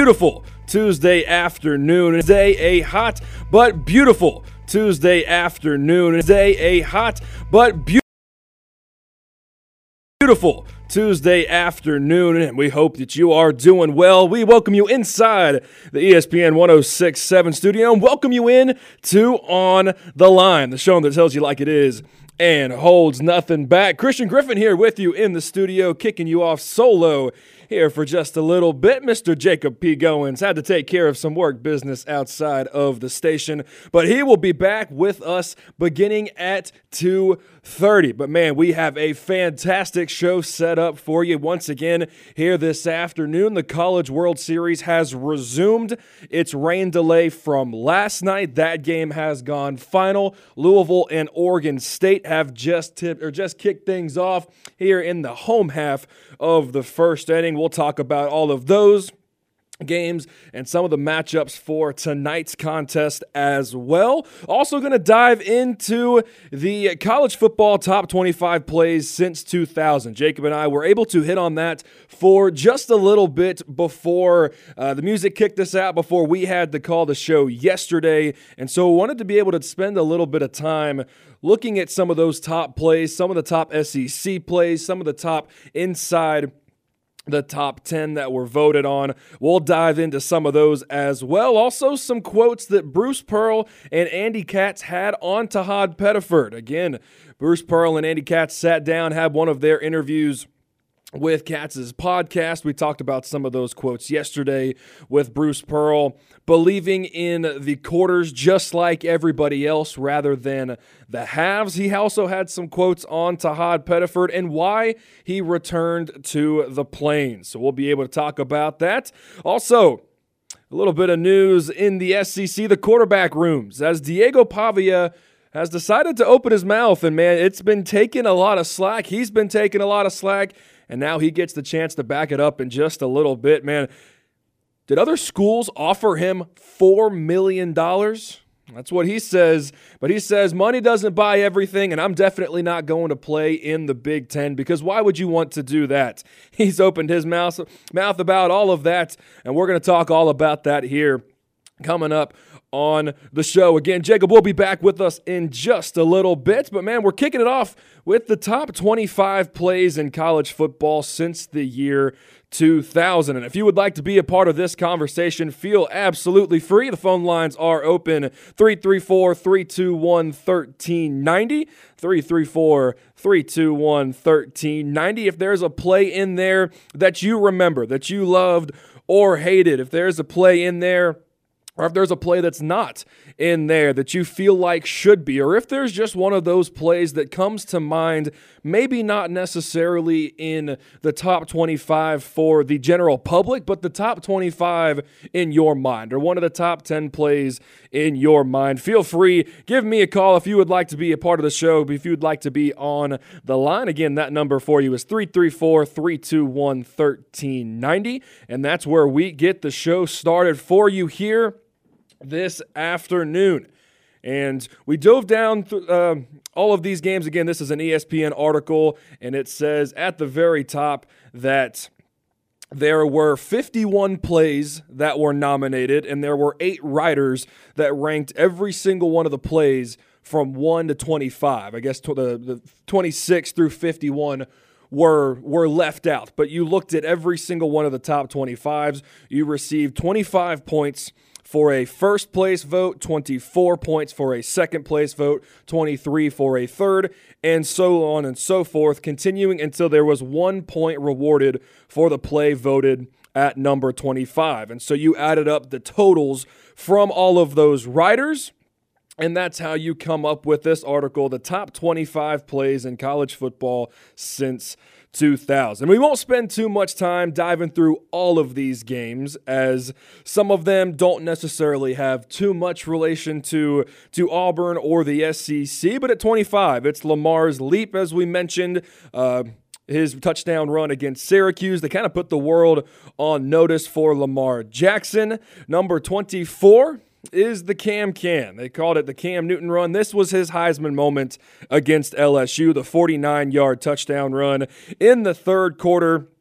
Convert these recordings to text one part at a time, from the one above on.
Beautiful Tuesday afternoon. Today a hot but beautiful Tuesday afternoon. Today a hot but beautiful Tuesday afternoon, and we hope that you are doing well. We welcome you inside the ESPN 106.7 studio and welcome you in to On the Line, the show that tells you like it is and holds nothing back. Christian Griffin here with you in the studio, kicking you off solo here for just a little bit. Mr. Jacob P. Goins had to take care of some work business outside of the station, but he will be back with us beginning at 2:30. But man, we have a fantastic show set up for you once again here this afternoon. The College World Series has resumed its rain delay from last night. That game has gone final. Louisville and Oregon State have just kicked things off here in the home half of the first inning. We'll talk about all of those games and some of the matchups for tonight's contest as well. Also going to dive into the college football top 25 plays since 2000. Jacob and I were able to hit on that for just a little bit before the music kicked us out, before we had to call the show yesterday. And so I wanted to be able to spend a little bit of time looking at some of those top plays, some of the top SEC plays, some of the top inside the top 10 that were voted on. We'll dive into some of those as well. Also, some quotes that Bruce Pearl and Andy Katz had on Tahad Pettiford. Again, Bruce Pearl and Andy Katz sat down, had one of their interviews with Katz's podcast. We talked about some of those quotes yesterday with Bruce Pearl, believing in the quarters just like everybody else rather than the halves. He also had some quotes on Tahad Pettiford and why he returned to the Plains. So we'll be able to talk about that. Also, a little bit of news in the SEC, the quarterback rooms, as Diego Pavia has decided to open his mouth, and man, it's been taking a lot of slack. He's been taking a lot of slack, and now he gets the chance to back it up in just a little bit. Man, did other schools offer him $4 million? That's what he says. But he says money doesn't buy everything, and I'm definitely not going to play in the Big Ten, because why would you want to do that? He's opened his mouth about all of that, and we're going to talk all about that here coming up on the show. Again, Jacob will be back with us in just a little bit, but man, we're kicking it off with the top 25 plays in college football since the year 2000. And if you would like to be a part of this conversation, feel absolutely free. The phone lines are open, 334-321-1390, 334-321-1390. If there's a play in there that you remember, that you loved or hated, if there's a play in there, or if there's a play that's not in there that you feel like should be, or if there's just one of those plays that comes to mind, maybe not necessarily in the top 25 for the general public, but the top 25 in your mind, or one of the top 10 plays in your mind, feel free. Give me a call if you would like to be a part of the show, if you would like to be on the line. Again, that number for you is 334-321-1390, and that's where we get the show started for you here this afternoon. And we dove down through all of these games. Again, this is an ESPN article, and it says at the very top that there were 51 plays that were nominated, and there were 8 writers that ranked every single one of the plays from 1 to 25. I guess the 26 through 51 were left out. But you looked at every single one of the top 25s. You received 25 points for a first place vote, 24 points for a second place vote, 23 for a third, and so on and so forth, continuing until there was 1 point rewarded for the play voted at number 25. And so you added up the totals from all of those writers, and that's how you come up with this article, the top 25 plays in college football since 2000. We won't spend too much time diving through all of these games, as some of them don't necessarily have too much relation to Auburn or the SEC, but at 25, it's Lamar's leap, as we mentioned, his touchdown run against Syracuse. They kind of put the world on notice for Lamar Jackson. Number 24 is the Cam Can. They called it the Cam Newton run. This was his Heisman moment against LSU, the 49-yard touchdown run in the third quarter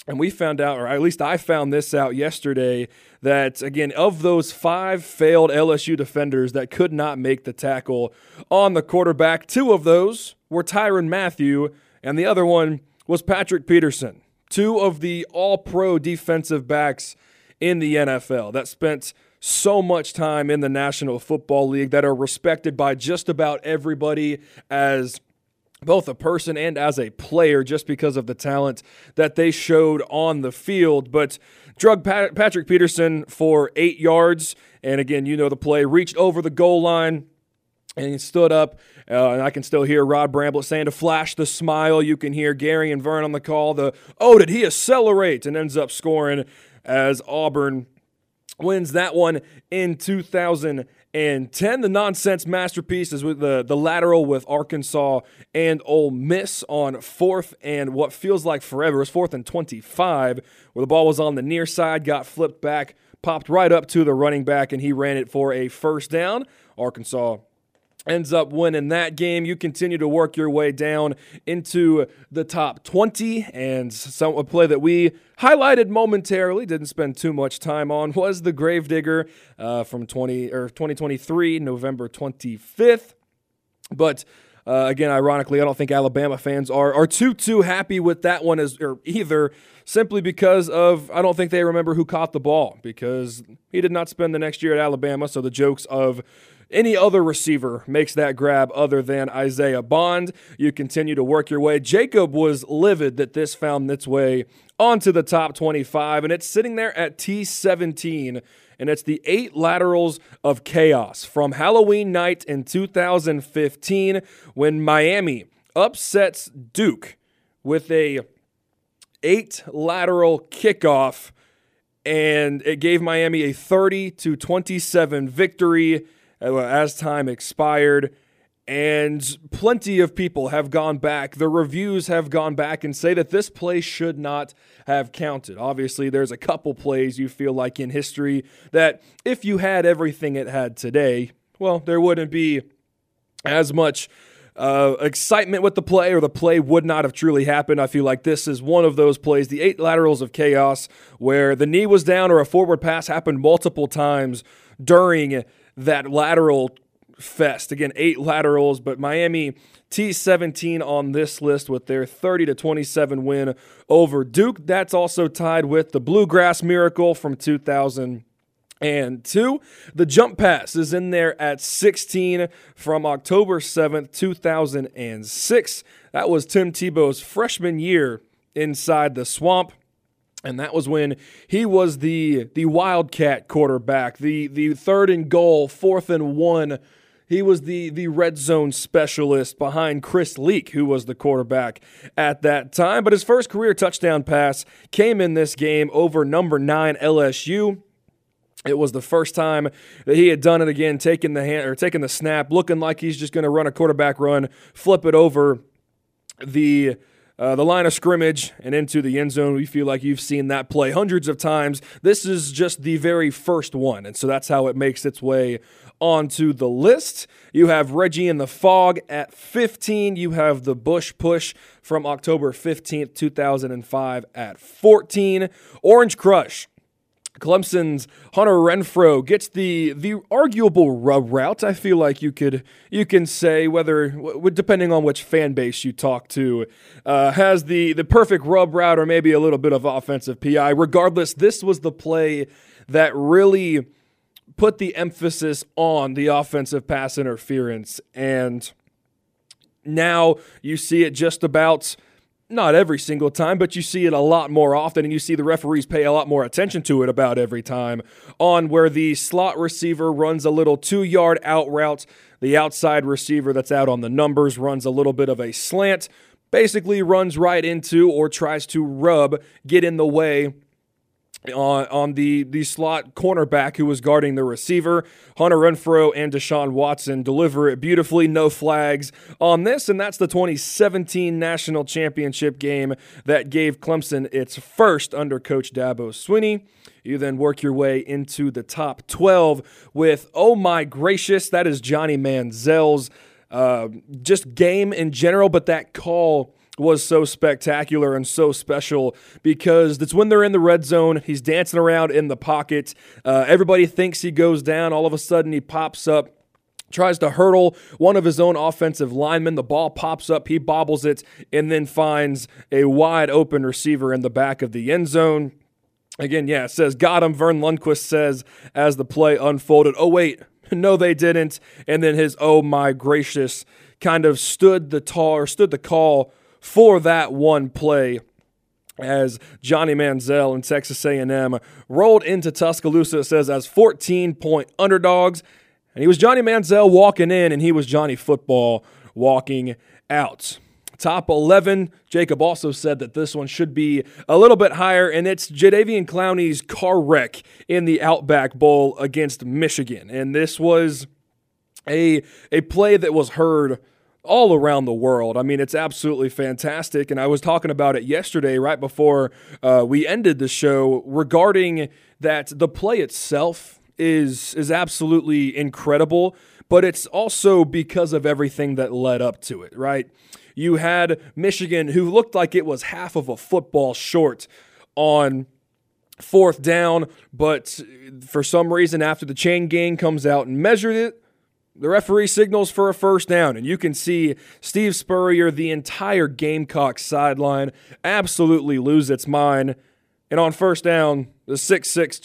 And we found out, or at least I found this out yesterday, that, again, of those 5 failed LSU defenders that could not make the tackle on the quarterback, 2 of those were Tyrann Mathieu, and the other one was Patrick Peterson, 2 of the all-pro defensive backs in the NFL that spent so much time in the National Football League, that are respected by just about everybody as both a person and as a player, just because of the talent that they showed on the field. But drug Patrick Peterson for 8 yards, and again, you know the play, reached over the goal line, and he stood up, and I can still hear Rod Bramblett saying to flash the smile. You can hear Gary and Vern on the call, did he accelerate, and ends up scoring as Auburn wins that one in 2010. The nonsense masterpiece is with the lateral with Arkansas and Ole Miss on 4th and what feels like forever. It was 4th and 25, where the ball was on the near side, got flipped back, popped right up to the running back, and he ran it for a first down. Arkansas ends up winning that game. You continue to work your way down into the top 20, and a play that we highlighted momentarily, didn't spend too much time on, was the Gravedigger from 2023, November 25th. But again, ironically, I don't think Alabama fans are too happy with that one either, simply because of, I don't think they remember who caught the ball, because he did not spend the next year at Alabama, so the jokes of any other receiver makes that grab other than Isaiah Bond. You continue to work your way. Jacob was livid that this found its way onto the top 25, and it's sitting there at T17, and it's the 8 laterals of chaos from Halloween night in 2015 when Miami upsets Duke with a 8 lateral kickoff, and it gave Miami a 30-27 victory as time expired. And plenty of people have gone back. The reviews have gone back and say that this play should not have counted. Obviously, there's a couple plays you feel like in history that if you had everything it had today, well, there wouldn't be as much excitement with the play, or the play would not have truly happened. I feel like this is one of those plays, the 8 laterals of chaos, where the knee was down or a forward pass happened multiple times during that lateral fest. Again, 8 laterals, but Miami T17 on this list with their 30-27 win over Duke. That's also tied with the Bluegrass Miracle from 2002. The jump pass is in there at 16 from October 7th, 2006. That was Tim Tebow's freshman year inside the swamp. And that was when he was the Wildcat quarterback, the 3rd and goal, 4th and 1. He was the red zone specialist behind Chris Leak, who was the quarterback at that time. But his first career touchdown pass came in this game over number 9 LSU. It was the first time that he had done it again, taking the snap, looking like he's just going to run a quarterback run, flip it over the line of scrimmage and into the end zone. We feel like you've seen that play hundreds of times. This is just the very first one, and so that's how it makes its way onto the list. You have Reggie in the Fog at 15. You have the Bush Push from October 15th, 2005 at 14. Orange Crush. Clemson's Hunter Renfrow gets the arguable rub route. I feel like you can say, whether depending on which fan base you talk to, has the perfect rub route or maybe a little bit of offensive PI. Regardless, this was the play that really put the emphasis on the offensive pass interference, and now you see it just about, not every single time, but you see it a lot more often, and you see the referees pay a lot more attention to it about every time, on where the slot receiver runs a little 2-yard out route. The outside receiver that's out on the numbers runs a little bit of a slant, basically runs right into or tries to get in the way on the slot cornerback who was guarding the receiver. Hunter Renfrow and Deshaun Watson deliver it beautifully, no flags on this, and that's the 2017 National Championship game that gave Clemson its first under Coach Dabo Swinney. You then work your way into the top 12 with, oh my gracious, that is Johnny Manziel's just game in general, but that call was so spectacular and so special because it's when they're in the red zone. He's dancing around in the pocket. Everybody thinks he goes down. All of a sudden, he pops up, tries to hurdle one of his own offensive linemen. The ball pops up, he bobbles it, and then finds a wide open receiver in the back of the end zone. Again, it says, got him. Vern Lundquist says as the play unfolded, oh, wait, no, they didn't. And then his, oh, my gracious, kind of stood the call for that one play as Johnny Manziel and Texas A&M rolled into Tuscaloosa, it says, as 14-point underdogs. And he was Johnny Manziel walking in, and he was Johnny Football walking out. Top 11, Jacob also said that this one should be a little bit higher, and it's Jadeveon Clowney's car wreck in the Outback Bowl against Michigan. And this was a play that was heard all around the world. I mean, it's absolutely fantastic, and I was talking about it yesterday right before we ended the show regarding that the play itself is absolutely incredible, but it's also because of everything that led up to it, right? You had Michigan, who looked like it was half of a football short on fourth down, but for some reason, after the chain gang comes out and measured it, the referee signals for a first down, and you can see Steve Spurrier, the entire Gamecock sideline, absolutely lose its mind. And on first down, the 6'6",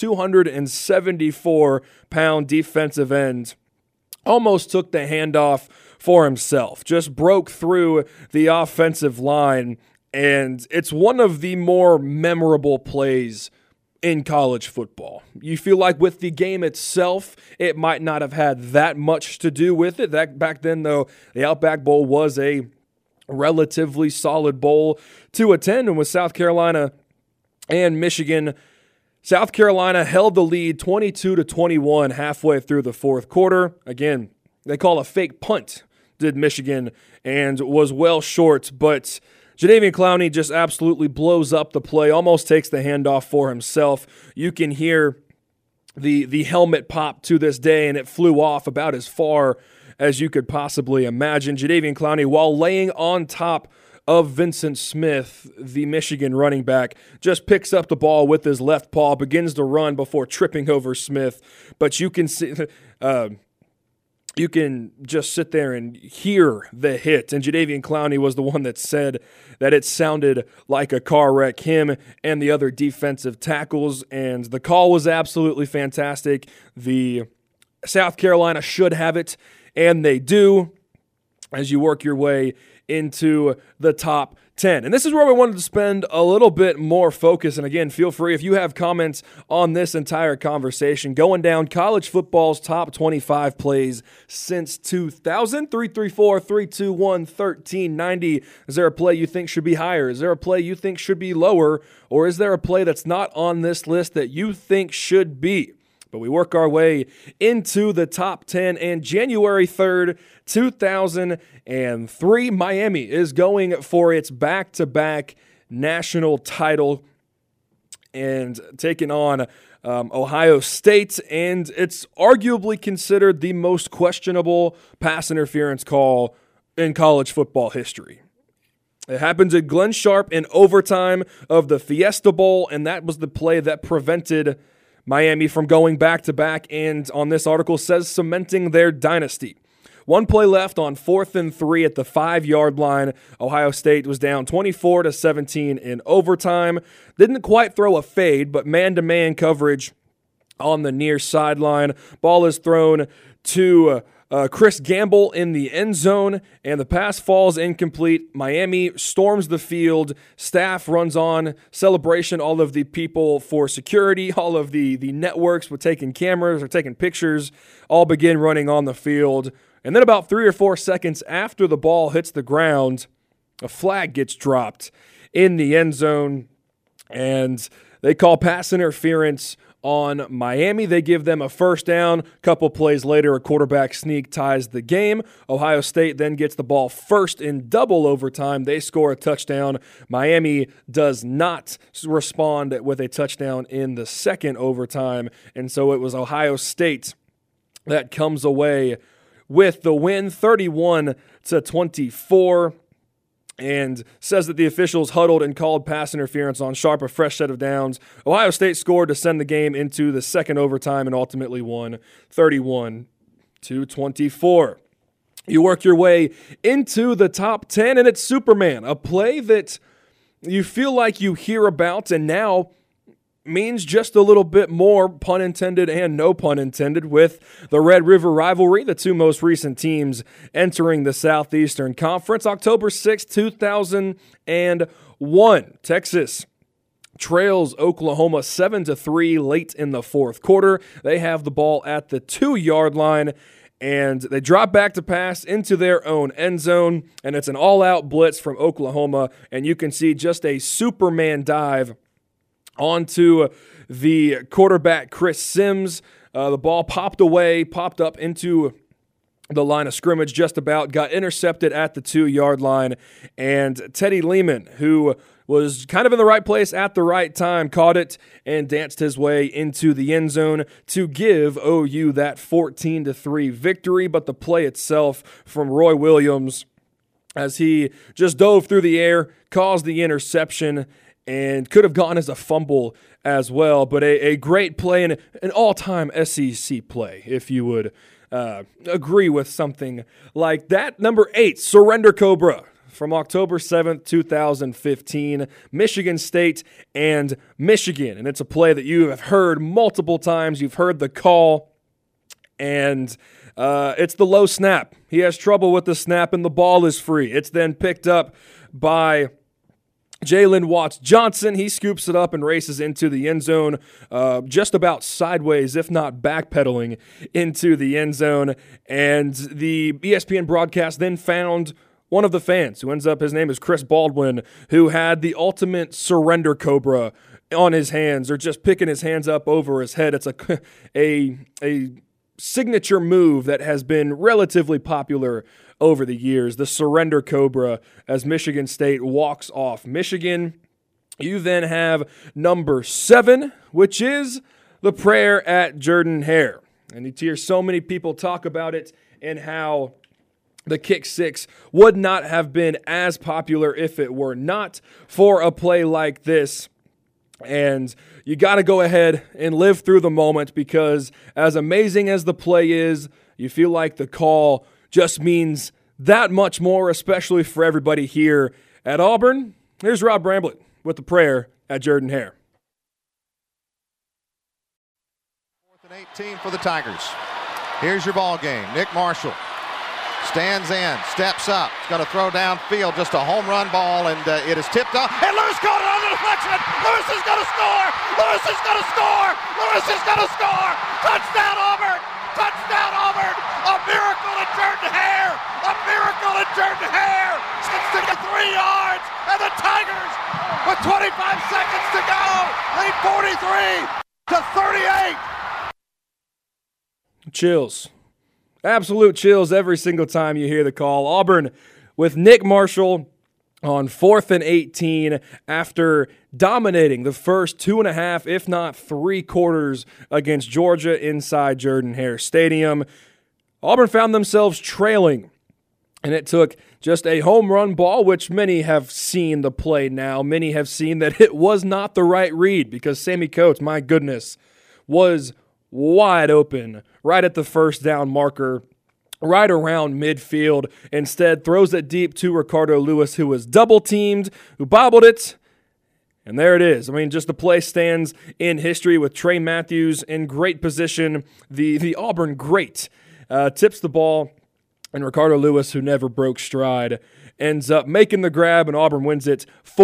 274-pound defensive end almost took the handoff for himself, just broke through the offensive line, and it's one of the more memorable plays in college football. You feel like with the game itself, it might not have had that much to do with it. That back then, though, the Outback Bowl was a relatively solid bowl to attend, and with South Carolina and Michigan, South Carolina held the lead 22-21 halfway through the fourth quarter. Again, they call a fake punt, did Michigan, and was well short, but Jadeveon Clowney just absolutely blows up the play, almost takes the handoff for himself. You can hear the helmet pop to this day, and it flew off about as far as you could possibly imagine. Jadeveon Clowney, while laying on top of Vincent Smith, the Michigan running back, just picks up the ball with his left paw, begins to run before tripping over Smith. But you can see, you can just sit there and hear the hit. And Jadeveon Clowney was the one that said that it sounded like a car wreck, him and the other defensive tackles. And the call was absolutely fantastic. The South Carolina should have it, and they do, as you work your way into the top 10. And this is where we wanted to spend a little bit more focus. And again, feel free if you have comments on this entire conversation, going down college football's top 25 plays since 2000, 334-321-1390. Is there a play you think should be higher? Is there a play you think should be lower? Or is there a play that's not on this list that you think should be? But we work our way into the top 10, and January 3rd, 2003, Miami is going for its back-to-back national title and taking on Ohio State, and it's arguably considered the most questionable pass interference call in college football history. It happens at Glenn Sharp in overtime of the Fiesta Bowl, and that was the play that prevented Miami from going back-to-back, and on this article says cementing their dynasty. One play left on 4th and 3 at the 5-yard line. Ohio State was down 24-17 in overtime. Didn't quite throw a fade, but man-to-man coverage on the near sideline. Ball is thrown to Chris Gamble in the end zone, and the pass falls incomplete. Miami storms the field. Staff runs on celebration. All of the people for security, all of the networks with taking cameras or taking pictures, all begin running on the field. And then about 3 or 4 seconds after the ball hits the ground, a flag gets dropped in the end zone, and they call pass interference on Miami. They give them a first down. Couple plays later, a quarterback sneak ties the game. Ohio State then gets the ball first in double overtime. They score a touchdown. Miami does not respond with a touchdown in the second overtime, and so it was Ohio State that comes away with the win, 31-24. and says that the officials huddled and called pass interference on Sharp, a fresh set of downs. Ohio State scored to send the game into the second overtime and ultimately won 31-24. You work your way into the top 10, and it's Superman, a play that you feel like you hear about and now means just a little bit more, pun intended and no pun intended, with the Red River rivalry, the two most recent teams entering the Southeastern Conference. October 6, 2001, Texas trails Oklahoma 7-3 late in the fourth quarter. They have the ball at the 2-yard line, and they drop back to pass into their own end zone, and it's an all-out blitz from Oklahoma, and you can see just a Superman dive onto the quarterback, Chris Sims. The ball popped up into the line of scrimmage just about, got intercepted at the 2-yard line, and Teddy Lehman, who was kind of in the right place at the right time, caught it and danced his way into the end zone to give OU that 14-3 victory. But the play itself from Roy Williams, as he just dove through the air, caused the interception and could have gone as a fumble as well. But a great play and an all-time SEC play, if you would agree with something like that. Number 8, Surrender Cobra, from October 7th, 2015, Michigan State and Michigan. And it's a play that you have heard multiple times. You've heard the call, and it's the low snap. He has trouble with the snap, and the ball is free. It's then picked up by Jalen Watts-Johnson. He scoops it up and races into the end zone, just about sideways, if not backpedaling into the end zone. And the ESPN broadcast then found one of the fans, who ends up, his name is Chris Baldwin, who had the ultimate surrender cobra on his hands, or just picking his hands up over his head. It's a signature move that has been relatively popular over the years, the surrender cobra, as Michigan State walks off Michigan. You then have number 7, which is the prayer at Jordan-Hare. And you hear so many people talk about it and how the kick six would not have been as popular if it were not for a play like this. And you got to go ahead and live through the moment, because as amazing as the play is, you feel like the call just means that much more, especially for everybody here at Auburn. Here's Rob Bramblett with the prayer at Jordan-Hare. 4th and 18 for the Tigers. Here's your ball game. Nick Marshall stands in, steps up. He's going to throw downfield, just a home run ball, and it is tipped off. And Lewis caught it on the deflection. Lewis is going to score. Lewis is going to score. Lewis is going to score. Touchdown, Auburn. Touchdown, Auburn. A miracle at Jordan-Hare. A miracle at Jordan-Hare. It's to 3 yards, and the Tigers, with 25 seconds to go, lead 43-38. Chills. Absolute chills every single time you hear the call. Auburn with Nick Marshall on 4th and 18 after dominating the first 2.5, if not 3 quarters against Georgia inside Jordan-Hare Stadium. Auburn found themselves trailing, and it took just a home run ball, which many have seen the play now. Many have seen that it was not the right read, because Sammy Coates, my goodness, was wide open right at the first down marker, right around midfield. Instead, throws it deep to Ricardo Lewis, who was double-teamed, who bobbled it, and there it is. I mean, just the play stands in history with Trey Matthews in great position. The Auburn great tips the ball, and Ricardo Lewis, who never broke stride, ends up making the grab, and Auburn wins it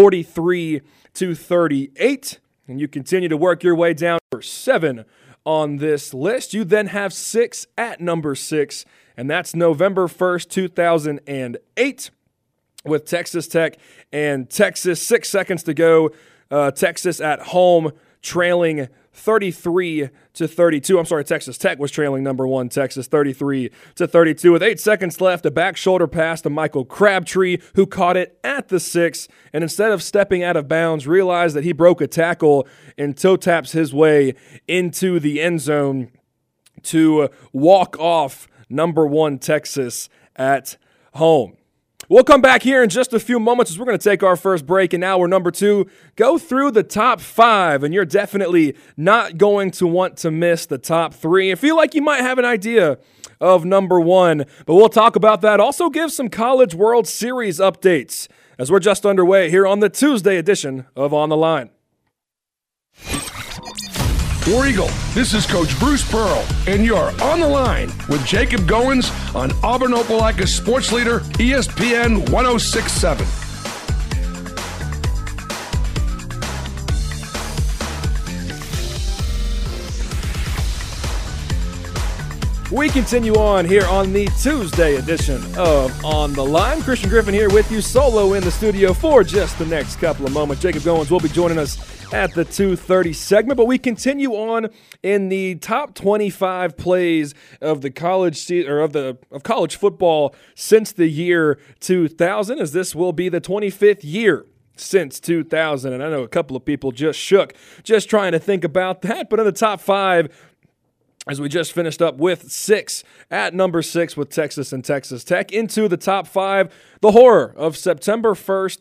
43-38. And you continue to work your way down for 7 on this list. You then have 6 at number 6, and that's November 1st, 2008, with Texas Tech and Texas. 6 seconds to go. Texas at home trailing 33-32. I'm sorry, Texas Tech was trailing number 1, Texas 33-32. With 8 seconds left, a back shoulder pass to Michael Crabtree, who caught it at the 6, and instead of stepping out of bounds, realized that he broke a tackle and toe taps his way into the end zone to walk off number 1 Texas at home. We'll come back here in just a few moments as we're going to take our first break in hour number 2, go through the top 5, and you're definitely not going to want to miss the top 3. I feel like you might have an idea of number 1, but we'll talk about that. Also give some College World Series updates as we're just underway here on the Tuesday edition of On the Line. War Eagle, this is Coach Bruce Pearl, and you're On the Line with Jacob Goins on Auburn-Opelika's sports leader, ESPN 1067. We continue on here on the Tuesday edition of On the Line. Christian Griffin here with you, solo in the studio for just the next couple of moments. Jacob Goins will be joining us at the 2:30 segment, but we continue on in the top 25 plays of the college of college football since the year 2000, as this will be the 25th year since 2000. And I know a couple of people just shook just trying to think about that, but in the top 5, as we just finished up with 6, at number 6 with Texas and Texas Tech. Into the top 5, the horror of September 1st,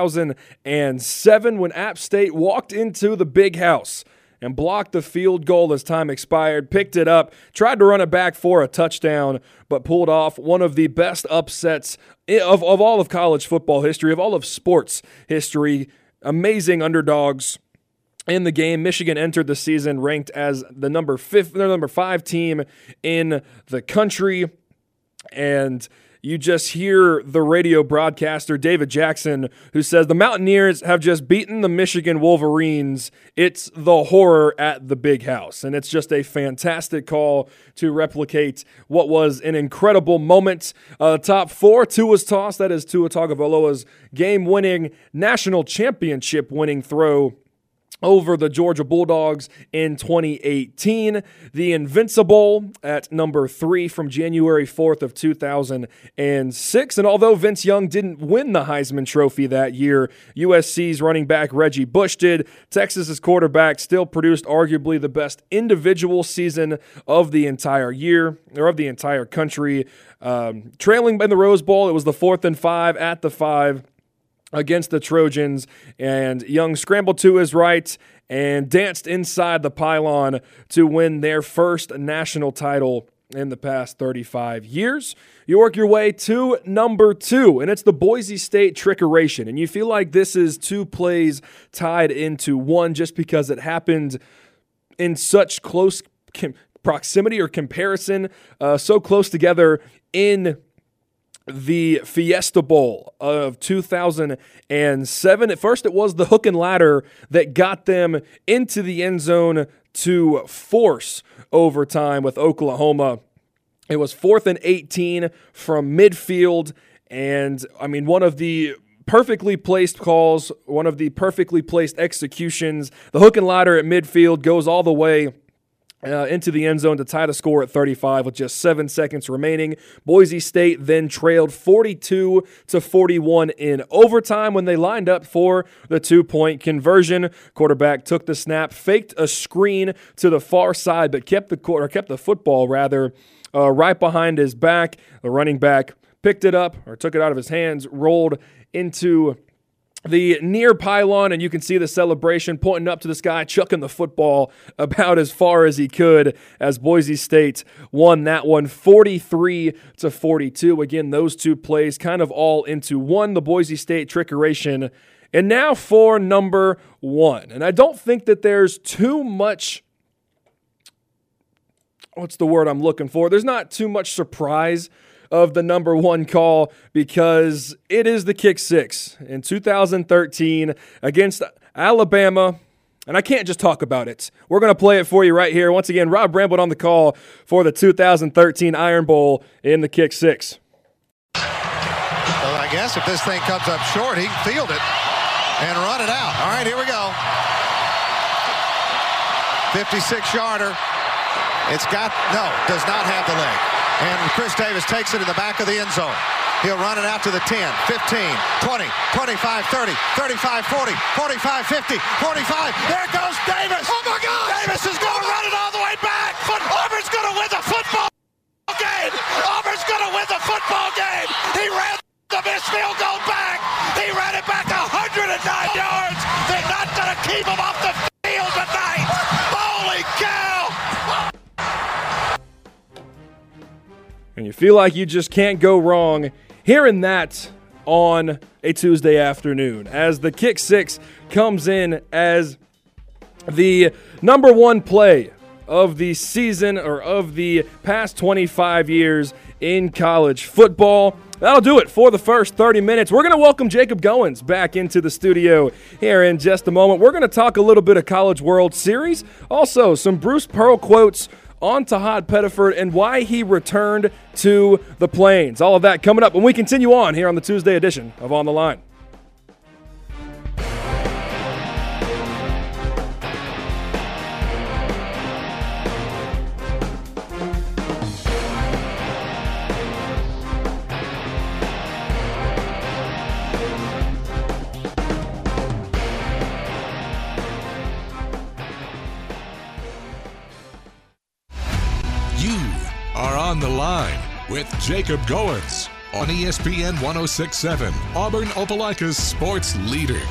2007, when App State walked into the Big House and blocked the field goal as time expired, picked it up, tried to run it back for a touchdown, but pulled off one of the best upsets of all of college football history, of all of sports history. Amazing underdogs in the game. Michigan entered the season ranked as the number 5 team in the country, and you just hear the radio broadcaster David Jackson, who says the Mountaineers have just beaten the Michigan Wolverines. It's the horror at the Big House, and it's just a fantastic call to replicate what was an incredible moment. Top 4, Tua's toss, that is Tua Tagovailoa's game-winning, national championship-winning throw over the Georgia Bulldogs in 2018. The Invincible at number 3 from January 4th of 2006. And although Vince Young didn't win the Heisman Trophy that year, USC's running back Reggie Bush did. Texas's quarterback still produced arguably the best individual season of the entire year, or of the entire country. Trailing in the Rose Bowl, it was the 4th and 5 at the 5. Against the Trojans, and Young scrambled to his right and danced inside the pylon to win their first national title in the past 35 years. You work your way to number 2, and it's the Boise State trickeration. And you feel like this is 2 plays tied into one just because it happened in such close proximity or comparison, so close together in the Fiesta Bowl of 2007. At first, it was the hook and ladder that got them into the end zone to force overtime with Oklahoma. It was 4th and 18 from midfield, and I mean, one of the perfectly placed calls, one of the perfectly placed executions. The hook and ladder at midfield goes all the way into the end zone to tie the score at 35 with just 7 seconds remaining. Boise State then trailed 42-41 in overtime when they lined up for the 2-point conversion. Quarterback took the snap, faked a screen to the far side, but kept the football right behind his back. The running back picked it up, or took it out of his hands, rolled into the near pylon, and you can see the celebration, pointing up to the sky, chucking the football about as far as he could, as Boise State won that one 43-42. Again, those 2 plays kind of all into one, the Boise State trickeration. And now for number 1. And I don't think that there's too much, what's the word I'm looking for? There's not too much surprise of the number 1 call, because it is the kick 6 in 2013 against Alabama. And I can't just talk about it. We're going to play it for you right here. Once again, Rob Bramblett on the call for the 2013 Iron Bowl in the kick 6. Well, I guess if this thing comes up short, he can field it and run it out. All right, here we go. 56-yarder. Does not have the leg. And Chris Davis takes it in the back of the end zone. He'll run it out to the 10, 15, 20, 25, 30, 35, 40, 45, 50, 45. There goes Davis. Oh, my God. Davis is going to run it all the way back. But Auburn's going to win the football game. Auburn's going to win the football game. He ran the miss field goal back. He ran it back 109 yards. They're not going to keep him off the field tonight. Holy cow. And you feel like you just can't go wrong hearing that on a Tuesday afternoon as the kick six comes in as the number one play of the season or of the past 25 years in college football. That'll do it for the first 30 minutes. We're going to welcome Jacob Goins back into the studio here in just a moment. We're going to talk a little bit of College World Series, also some Bruce Pearl quotes on Tahad Pettiford and why he returned to the Plains. All of that coming up when we continue on here on the Tuesday edition of On the Line. On the Line with Jacob Goins on ESPN 106.7, Auburn Opelika's sports leader.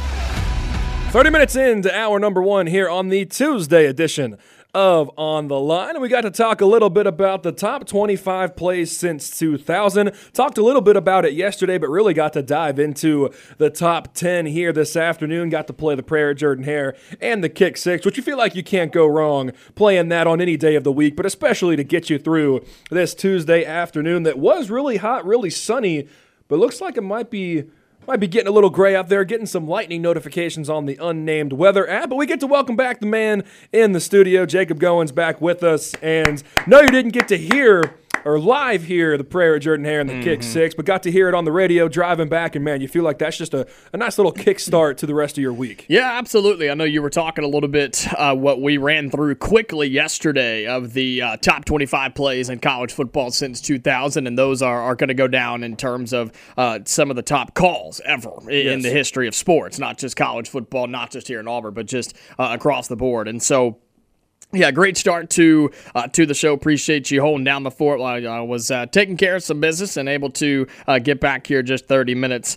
30 minutes into hour number one here on the Tuesday edition of On the Line. And we got to talk a little bit about the top 25 plays since 2000. Talked a little bit about it yesterday, but really got to dive into the top 10 here this afternoon. Got to play the prayer, Jordan Hare, and the kick six, which you feel like you can't go wrong playing that on any day of the week, but especially to get you through this Tuesday afternoon that was really hot, really sunny, but looks like it might be getting a little gray out there, getting some lightning notifications on the unnamed weather app. But we get to welcome back the man in the studio, Jacob Goins, back with us. And no, you didn't get to hear or live hear the prayer of Jordan Hare and the kick six, but got to hear it on the radio driving back. And, man, you feel like that's just a nice little kickstart to the rest of your week. Yeah, absolutely. I know you were talking a little bit what we ran through quickly yesterday of the top 25 plays in college football since 2000, and those are going to go down in terms of some of the top calls ever in the history of sports, not just college football, not just here in Auburn, but just across the board. And so, yeah, great start to the show. Appreciate you holding down the fort while I was taking care of some business and able to get back here just 30 minutes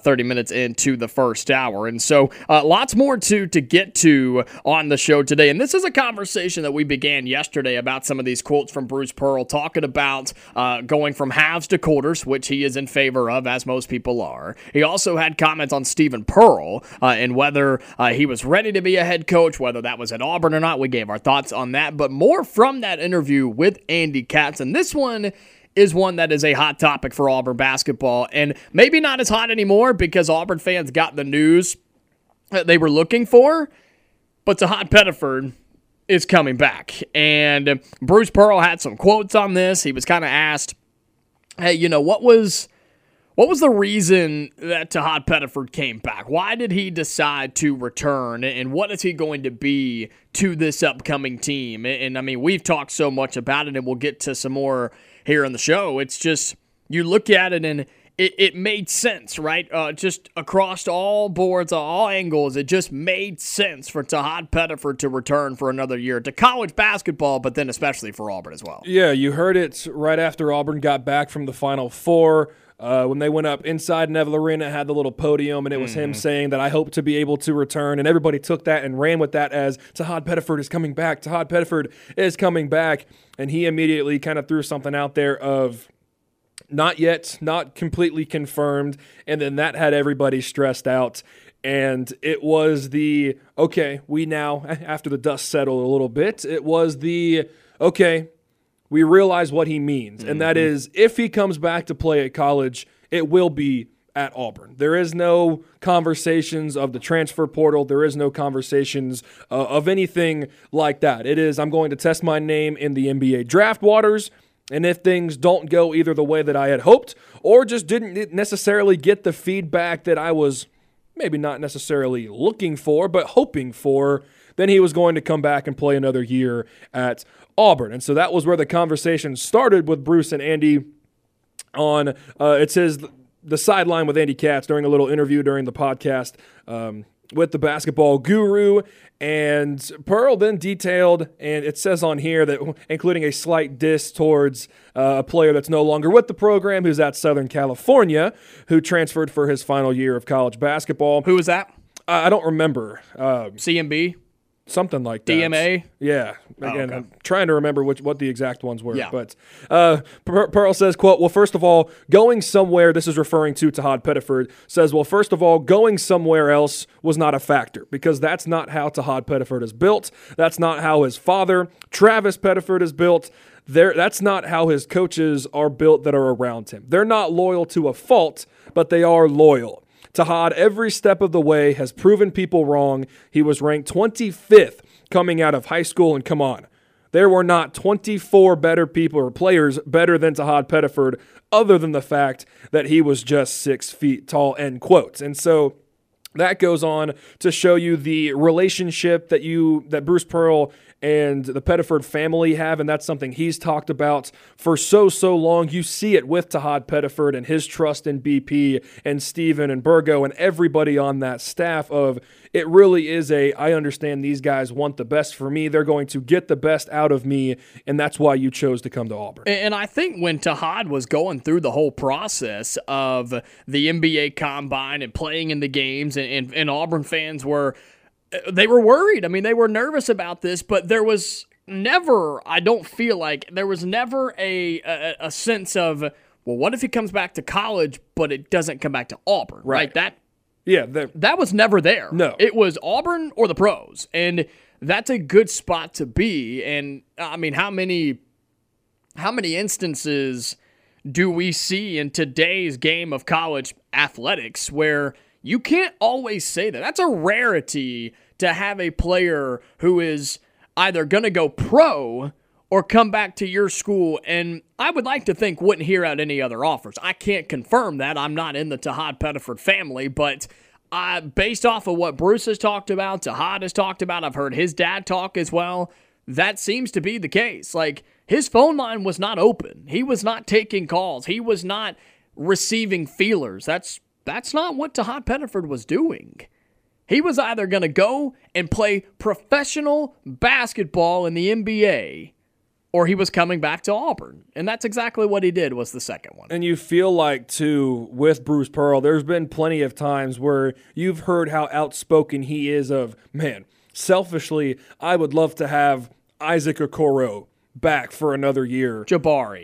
into the first hour. And so lots more to get to on the show today. And this is a conversation that we began yesterday about some of these quotes from Bruce Pearl, talking about going from halves to quarters, which he is in favor of, as most people are. He also had comments on Stephen Pearl and whether he was ready to be a head coach, whether that was at Auburn or not. We gave our thoughts on that, but more from that interview with Andy Katz. And this one is one that is a hot topic for Auburn basketball, and maybe not as hot anymore because Auburn fans got the news that they were looking for, but Tahad Pettiford is coming back. And Bruce Pearl had some quotes on this. He was kind of asked, hey, what was the reason that Tahad Pettiford came back? Why did he decide to return, and what is he going to be to this upcoming team? And I mean, we've talked so much about it, and we'll get to some more here on the show. It's just, you look at it, and it made sense, right? Just across all boards, all angles, it just made sense for Tahad Pettiford to return for another year to college basketball, but then especially for Auburn as well. Yeah, you heard it right after Auburn got back from the Final Four. When they went up inside Neville Arena, it had the little podium, and it was him saying that I hope to be able to return, and everybody took that and ran with that as Tahad Pettiford is coming back. Tahad Pettiford is coming back, and he immediately kind of threw something out there of not yet, not completely confirmed, and then that had everybody stressed out. And it was the, okay, we now, after the dust settled a little bit, it was the, okay, we realize what he means, and that is if he comes back to play at college, it will be at Auburn. There is no conversations of the transfer portal. There is no conversations of anything like that. It is, I'm going to test my name in the NBA draft waters, and if things don't go either the way that I had hoped or just didn't necessarily get the feedback that I was maybe not necessarily looking for but hoping for, then he was going to come back and play another year at Auburn. And so that was where the conversation started with Bruce and Andy on, it says, the sideline with Andy Katz during a little interview during the podcast. with the Basketball Guru, and Pearl then detailed, and it says on here that including a slight diss towards a player that's no longer with the program, who's at Southern California, who transferred for his final year of college basketball. Who was that? I don't remember. CMB? Something like that. DMA? Yeah. Again, okay. I'm trying to remember what the exact ones were. Yeah. But Pearl says, quote, well, first of all, going somewhere, this is referring to Tahad Pettiford, says, well, first of all, going somewhere else was not a factor because that's not how Tahad Pettiford is built. That's not how his father, Travis Pettiford, is built. That's not how his coaches are built that are around him. They're not loyal to a fault, but they are loyal. Tahad, every step of the way, has proven people wrong. He was ranked 25th coming out of high school, and come on. There were not 24 better people or players better than Tahad Pettiford other than the fact that he was just 6 feet tall, end quotes. And so that goes on to show you the relationship that Bruce Pearl and the Pettiford family have, and that's something he's talked about for so long. You see it with Tahad Pettiford and his trust in BP and Steven and Burgo and everybody on that staff of it really is I understand these guys want the best for me. They're going to get the best out of me, and that's why you chose to come to Auburn. And I think when Tahad was going through the whole process of the NBA Combine and playing in the games, and Auburn fans were worried. I mean, they were nervous about this, but there was never, I don't feel like, there was never a sense of, well, what if he comes back to college, but it doesn't come back to Auburn, right? That was never there. No. It was Auburn or the pros, and that's a good spot to be. And, I mean, how many instances do we see in today's game of college athletics where you can't always say that? That's a rarity to have a player who is either going to go pro or come back to your school, and I would like to think wouldn't hear out any other offers. I can't confirm that. I'm not in the Tahad Pettiford family, but based off of what Bruce has talked about, Tahad has talked about, I've heard his dad talk as well, that seems to be the case. Like, his phone line was not open. He was not taking calls. He was not receiving feelers. That's not what Tahad Pettiford was doing. He was either going to go and play professional basketball in the NBA, or he was coming back to Auburn. And that's exactly what he did, was the second one. And you feel like, too, with Bruce Pearl, there's been plenty of times where you've heard how outspoken he is of, man, selfishly, I would love to have Isaac Okoro back for another year. Jabari.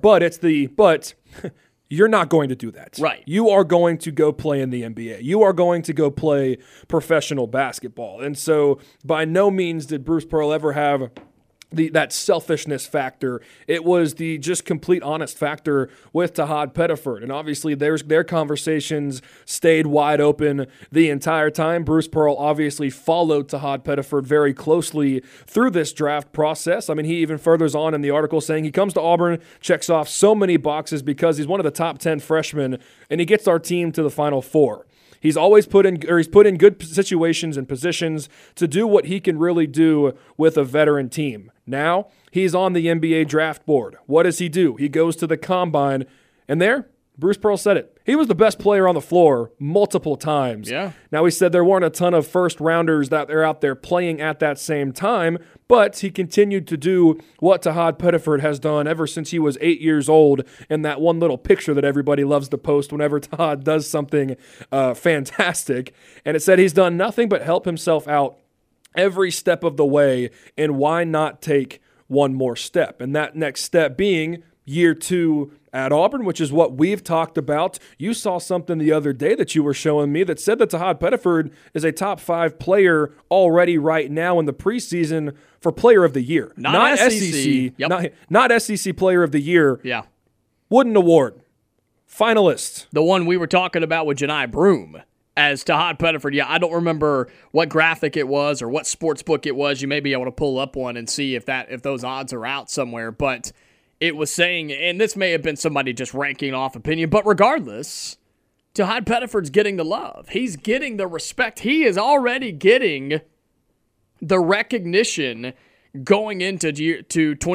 But you're not going to do that. Right. You are going to go play in the NBA. You are going to go play professional basketball. And so by no means did Bruce Pearl ever have that selfishness factor. It was the just complete honest factor with Tahad Pettiford. And obviously their conversations stayed wide open the entire time. Bruce Pearl obviously followed Tahad Pettiford very closely through this draft process. I mean, he even furthers on in the article saying he comes to Auburn, checks off so many boxes because he's one of the top 10 freshmen, and he gets our team to the Final Four. He's put in good situations and positions to do what he can really do with a veteran team. Now, he's on the NBA draft board. What does he do? He goes to the Combine, and there, Bruce Pearl said it. He was the best player on the floor multiple times. Yeah. Now, he said there weren't a ton of first-rounders that are out there playing at that same time, but he continued to do what Tahad Pettiford has done ever since he was 8 years old, in that one little picture that everybody loves to post whenever Tahad does something fantastic. And it said he's done nothing but help himself out every step of the way, and why not take one more step? And that next step being year 2 at Auburn, which is what we've talked about. You saw something the other day that you were showing me that said that Tahad Pettiford is a top 5 player already right now in the preseason for Player of the Year. Not SEC. Yep. Not SEC Player of the Year. Yeah. Wooden Award. Finalist. The one we were talking about with Janai Broome as Tahad Pettiford. Yeah, I don't remember what graphic it was or what sports book it was. You may be able to pull up one and see if those odds are out somewhere, but it was saying, and this may have been somebody just ranking off opinion, but regardless, Tahad Pettiford's getting the love. He's getting the respect. He is already getting the recognition going into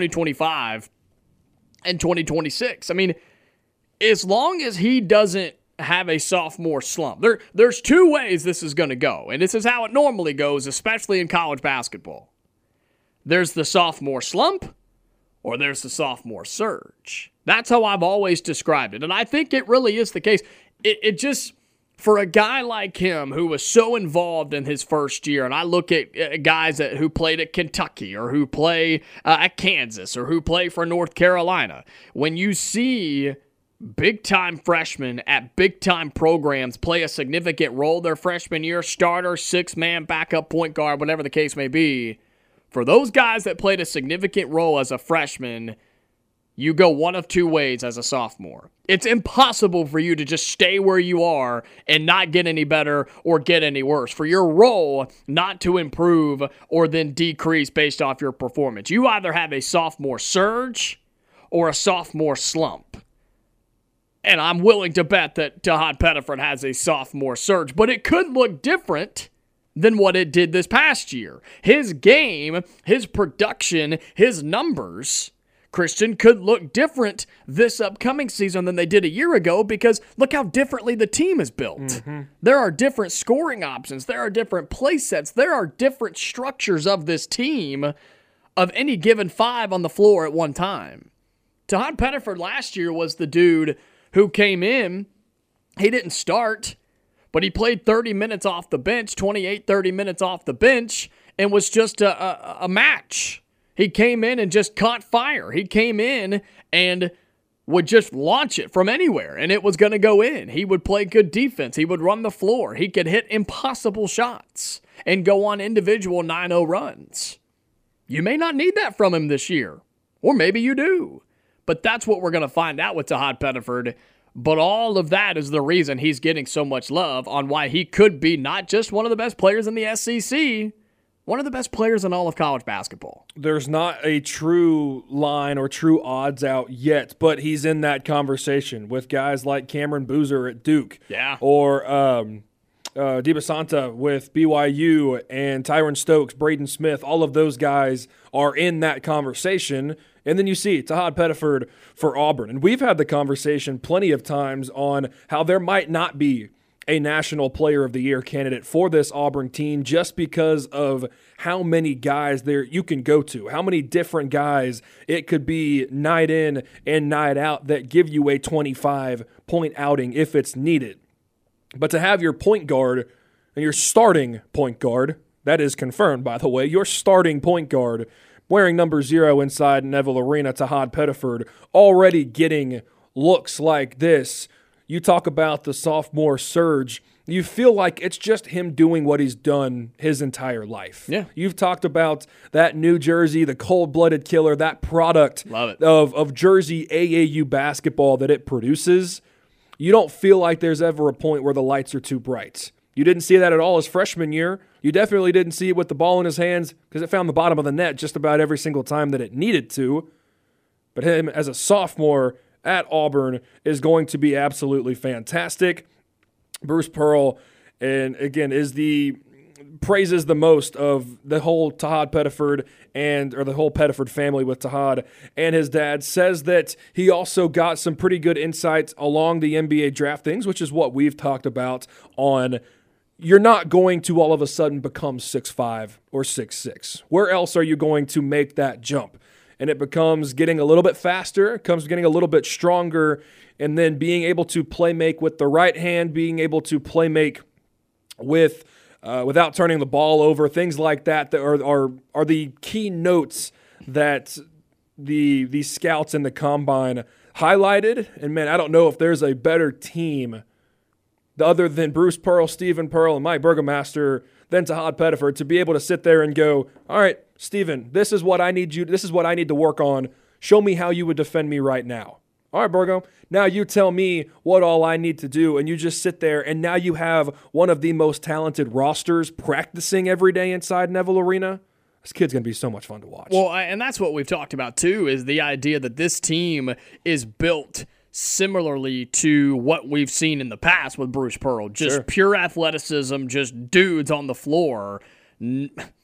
2025 and 2026. I mean, as long as he doesn't have a sophomore slump. There's two ways this is going to go, and this is how it normally goes, especially in college basketball. There's the sophomore slump, or there's the sophomore surge. That's how I've always described it, and I think it really is the case. It just, for a guy like him who was so involved in his first year, and I look at guys who played at Kentucky or who play at Kansas or who play for North Carolina, when you see big-time freshmen at big-time programs play a significant role their freshman year, starter, six-man, backup point guard, whatever the case may be, for those guys that played a significant role as a freshman, you go one of two ways as a sophomore. It's impossible for you to just stay where you are and not get any better or get any worse. For your role not to improve or then decrease based off your performance. You either have a sophomore surge or a sophomore slump. And I'm willing to bet that Tahad Pettiford has a sophomore surge, but it could look different than what it did this past year. His game, his production, his numbers, Christian, could look different this upcoming season than they did a year ago because look how differently the team is built. Mm-hmm. There are different scoring options. There are different play sets. There are different structures of this team of any given five on the floor at one time. Tahad Pettiford last year was the dude who came in. He didn't start, but he played 30 minutes off the bench, 30 minutes off the bench, and was just a match. He came in and just caught fire. He came in and would just launch it from anywhere, and it was going to go in. He would play good defense. He would run the floor. He could hit impossible shots and go on individual 9-0 runs. You may not need that from him this year, or maybe you do. But that's what we're going to find out with Tahad Pettiford. But all of that is the reason he's getting so much love on why he could be not just one of the best players in the SEC, one of the best players in all of college basketball. There's not a true line or true odds out yet, but he's in that conversation with guys like Cameron Boozer at Duke. Yeah. Or DiBasanta with BYU and Tyron Stokes, Braden Smith. All of those guys are in that conversation. And then you see Tahad Pettiford for Auburn. And we've had the conversation plenty of times on how there might not be a National Player of the Year candidate for this Auburn team just because of how many guys there you can go to, how many different guys it could be night in and night out that give you a 25-point outing if it's needed. But to have your point guard and your starting point guard, that is confirmed, by the way, your starting point guard wearing number 0 inside Neville Arena, Tahad Pettiford, already getting looks like this. You talk about the sophomore surge. You feel like it's just him doing what he's done his entire life. Yeah. You've talked about that New Jersey, the cold-blooded killer, that product of Jersey AAU basketball that it produces. You don't feel like there's ever a point where the lights are too bright. You didn't see that at all his freshman year. You definitely didn't see it with the ball in his hands because it found the bottom of the net just about every single time that it needed to. But him as a sophomore at Auburn is going to be absolutely fantastic. Bruce Pearl, and again, praises the most of the whole Tahad Pettiford or the whole Pettiford family with Tahad and his dad, says that he also got some pretty good insights along the NBA draft things, which is what we've talked about on you're not going to all of a sudden become 6'5" or 6'6". Where else are you going to make that jump? And it becomes getting a little bit faster, it comes getting a little bit stronger, and then being able to play make with the right hand, being able to play make with without turning the ball over, things like that are the key notes that the scouts in the combine highlighted. And man, I don't know if there's a better team other than Bruce Pearl, Stephen Pearl, and Mike Burgomaster than Tahad Pettiford to be able to sit there and go, all right, Stephen, this is what I need to work on. Show me how you would defend me right now. All right, Burgo, now you tell me what all I need to do, and you just sit there, and now you have one of the most talented rosters practicing every day inside Neville Arena. This kid's going to be so much fun to watch. Well, and that's what we've talked about, too, is the idea that this team is built similarly to what we've seen in the past with Bruce Pearl. Just pure athleticism, just dudes on the floor.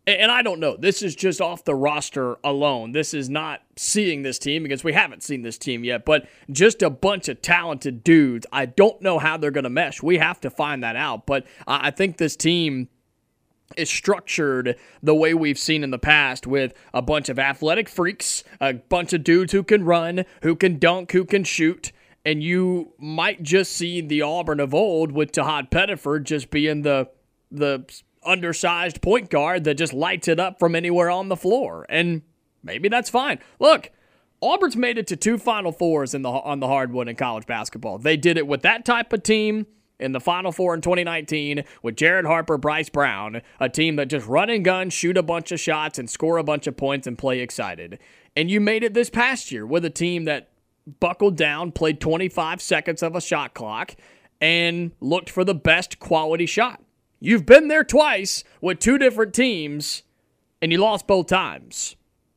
And I don't know. This is just off the roster alone. This is not seeing this team because we haven't seen this team yet, but just a bunch of talented dudes. I don't know how they're going to mesh. We have to find that out. But I think this team is structured the way we've seen in the past with a bunch of athletic freaks, a bunch of dudes who can run, who can dunk, who can shoot. And you might just see the Auburn of old with Tahad Pettiford just being the undersized point guard that just lights it up from anywhere on the floor. And maybe that's fine. Look, Auburn's made it to 2 Final Fours on the hardwood in college basketball. They did it with that type of team in the Final Four in 2019 with Jared Harper, Bryce Brown, a team that just run and gun, shoot a bunch of shots, and score a bunch of points and play excited. And you made it this past year with a team that buckled down, played 25 seconds of a shot clock, and looked for the best quality shot. You've been there twice with 2 different teams, and you lost both times.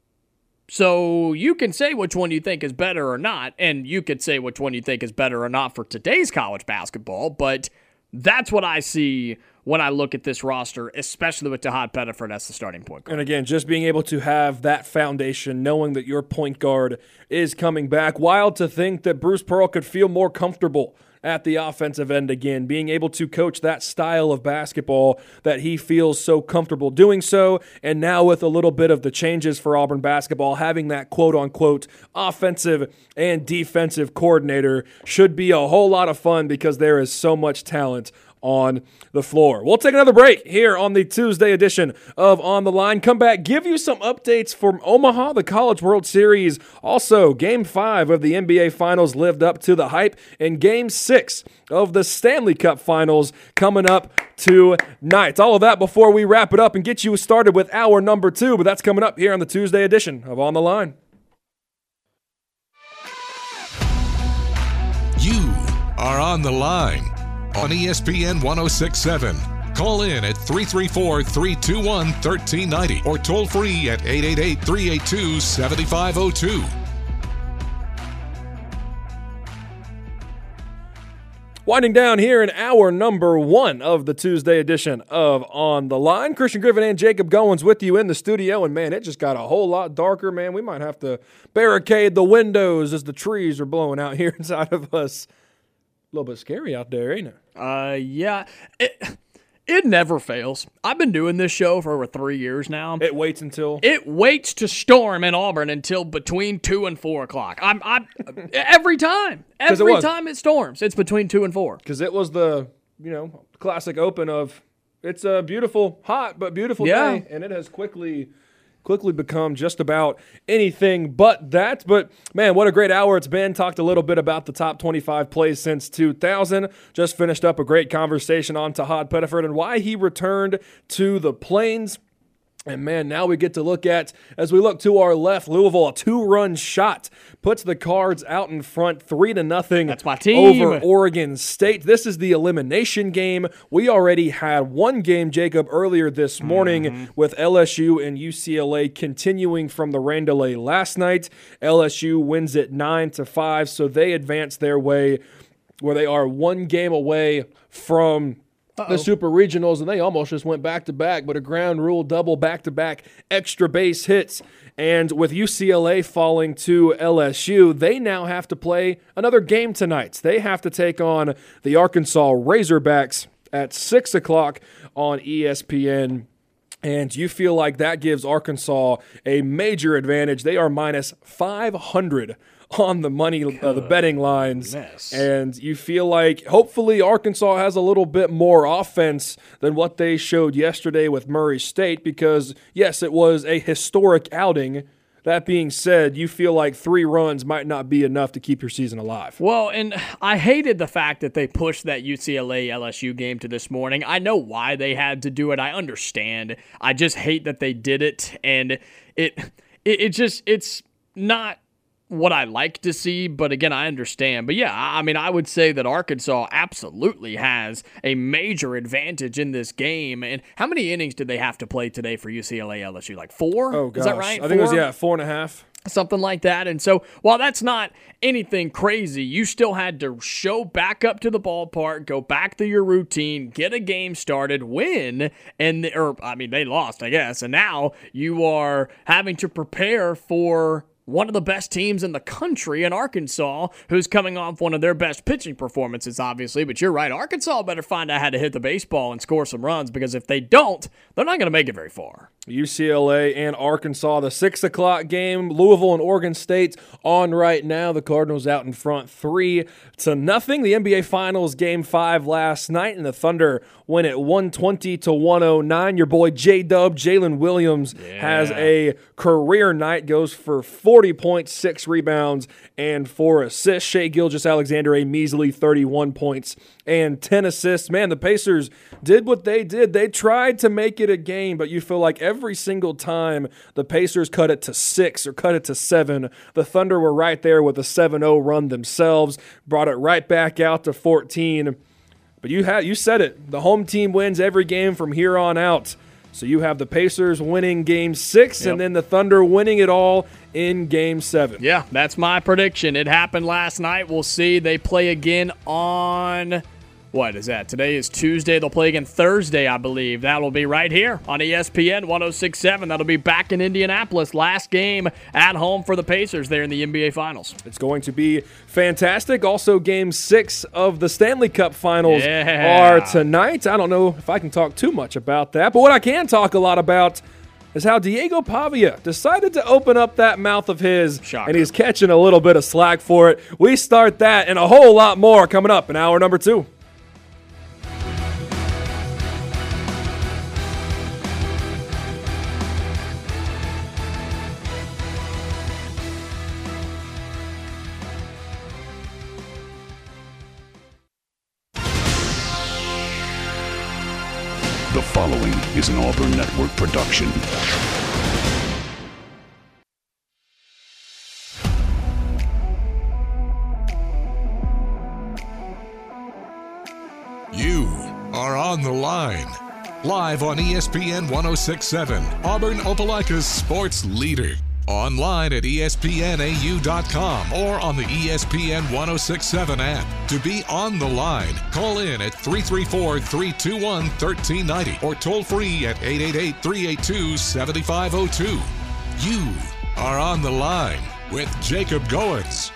So you can say which one you think is better or not, and you could say which one you think is better or not for today's college basketball, but that's what I see when I look at this roster, especially with Tahad Pettiford as the starting point guard. And again, just being able to have that foundation, knowing that your point guard is coming back. Wild to think that Bruce Pearl could feel more comfortable at the offensive end again, being able to coach that style of basketball that he feels so comfortable doing so. And now with a little bit of the changes for Auburn basketball, having that quote-unquote offensive and defensive coordinator should be a whole lot of fun because there is so much talent on the floor. We'll take another break here on the Tuesday edition of On the Line. Come back, give you some updates from Omaha, the College World Series. Also, Game 5 of the NBA Finals lived up to the hype, and Game 6 of the Stanley Cup Finals coming up tonight. All of that before we wrap it up and get you started with hour number 2, but that's coming up here on the Tuesday edition of On the Line. You are on the line on ESPN 1067. Call in at 334-321-1390 or toll free at 888-382-7502. Winding down here in hour number 1 of the Tuesday edition of On the Line. Christian Griffin and Jacob Goins with you in the studio, and man, it just got a whole lot darker, man. We might have to barricade the windows as the trees are blowing out here inside of us. A little bit scary out there, ain't it? Yeah. It never fails. I've been doing this show for over 3 years now. It waits until... It waits to storm in Auburn until between 2 and 4 o'clock. I'm every time. Every time it storms, it's between 2 and 4. Because it was the, classic open of, it's a beautiful, hot, but beautiful day. And it has quickly become just about anything but that. But, man, what a great hour it's been. Talked a little bit about the top 25 plays since 2000. Just finished up a great conversation on Tahad Pettiford and why he returned to the Plains. And, man, now we get to look at, as we look to our left, Louisville, a 2-run shot puts the Cards out in front 3-0. That's my team. Over Oregon State. This is the elimination game. We already had one game, Jacob, earlier this morning with LSU and UCLA continuing from the rain delay last night. LSU wins it 9-5, so they advance their way where they are one game away from the Super Regionals, and they almost just went back-to-back, but a ground rule double back-to-back extra base hits. And with UCLA falling to LSU, they now have to play another game tonight. They have to take on the Arkansas Razorbacks at 6 o'clock on ESPN. And you feel like that gives Arkansas a major advantage. They are minus 500 on the money, the betting lines. And you feel like hopefully Arkansas has a little bit more offense than what they showed yesterday with Murray State because, yes, it was a historic outing. That being said, you feel like 3 runs might not be enough to keep your season alive. Well, and I hated the fact that they pushed that UCLA-LSU game to this morning. I know why they had to do it. I understand. I just hate that they did it, and it's not what I like to see, but again, I understand. But yeah, I mean, I would say that Arkansas absolutely has a major advantage in this game. And how many innings did they have to play today for UCLA LSU? Like 4? Oh, gosh. Is that right? I think it was, 4.5. something like that. And so while that's not anything crazy, you still had to show back up to the ballpark, go back to your routine, get a game started, win, they lost, I guess. And now you are having to prepare for one of the best teams in the country in Arkansas, who's coming off one of their best pitching performances, obviously. But you're right, Arkansas better find out how to hit the baseball and score some runs, because if they don't, they're not going to make it very far. UCLA and Arkansas, the 6 o'clock game. Louisville and Oregon State on right now. The Cardinals out in front 3-0. The NBA Finals Game 5 last night, and the Thunder win at 120-109. Your boy J-Dub, Jalen Williams, has a career night, goes for 40 points, 6 rebounds, and 4 assists. Shai Gilgeous-Alexander, a measly 31 points and 10 assists. Man, the Pacers did what they did. They tried to make it a game, but you feel like every single time the Pacers cut it to 6 or cut it to 7, the Thunder were right there with a 7-0 run themselves, brought it right back out to 14. But you said it. The home team wins every game from here on out. So you have the Pacers winning Game 6, and then the Thunder winning it all in Game 7. Yeah, that's my prediction. It happened last night. We'll see. They play again on... What is that? Today is Tuesday. They'll play again Thursday, I believe. That will be right here on ESPN 106.7. That'll be back in Indianapolis. Last game at home for the Pacers there in the NBA Finals. It's going to be fantastic. Also, Game 6 of the Stanley Cup Finals are tonight. I don't know if I can talk too much about that, but what I can talk a lot about is how Diego Pavia decided to open up that mouth of his, and he's catching a little bit of slack for it. We start that and a whole lot more coming up in hour number 2. The following is an Auburn Network production. You are on the line. Live on ESPN 106.7, Auburn Opelika's sports leader. Online at ESPNAU.com or on the ESPN 106.7 app. To be on the line, call in at 334-321-1390 or toll free at 888-382-7502. You are on the line with Jacob Goins.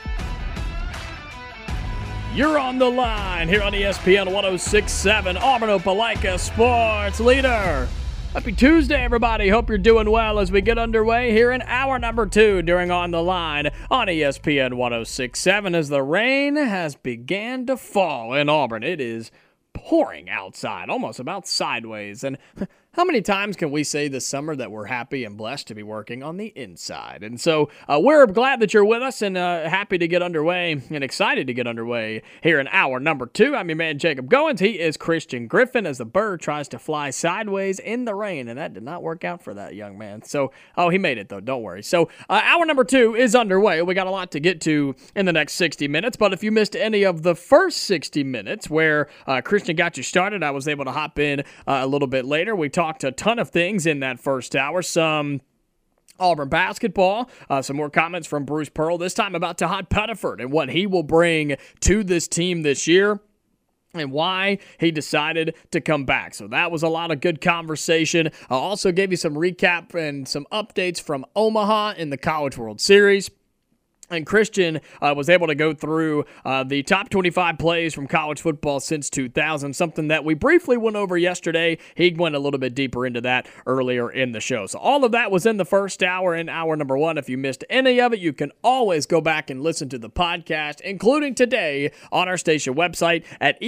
You're on the line here on ESPN 106.7, Auburn Opelika sports leader. Happy Tuesday, everybody. Hope you're doing well as we get underway here in hour number 2 during On the Line on ESPN 106.7 as the rain has began to fall in Auburn. It is pouring outside, almost about sideways. And how many times can we say this summer that we're happy and blessed to be working on the inside? And so we're glad that you're with us and happy to get underway and excited to get underway here in hour number 2. I'm your man, Jacob Goins. He is Christian Griffin as the bird tries to fly sideways in the rain, and that did not work out for that young man. So, he made it, though. Don't worry. So, hour number 2 is underway. We got a lot to get to in the next 60 minutes, but if you missed any of the first 60 minutes where Christian got you started, I was able to hop in a little bit later. We talked a ton of things in that first hour. Some Auburn basketball, some more comments from Bruce Pearl, this time about Tahad Pettiford and what he will bring to this team this year and why he decided to come back. So that was a lot of good conversation. I also gave you some recap and some updates from Omaha in the College World Series. And Christian was able to go through the top 25 plays from college football since 2000, something that we briefly went over yesterday. He went a little bit deeper into that earlier in the show. So all of that was in the first hour, in hour number 1. If you missed any of it, you can always go back and listen to the podcast, including today on our station website at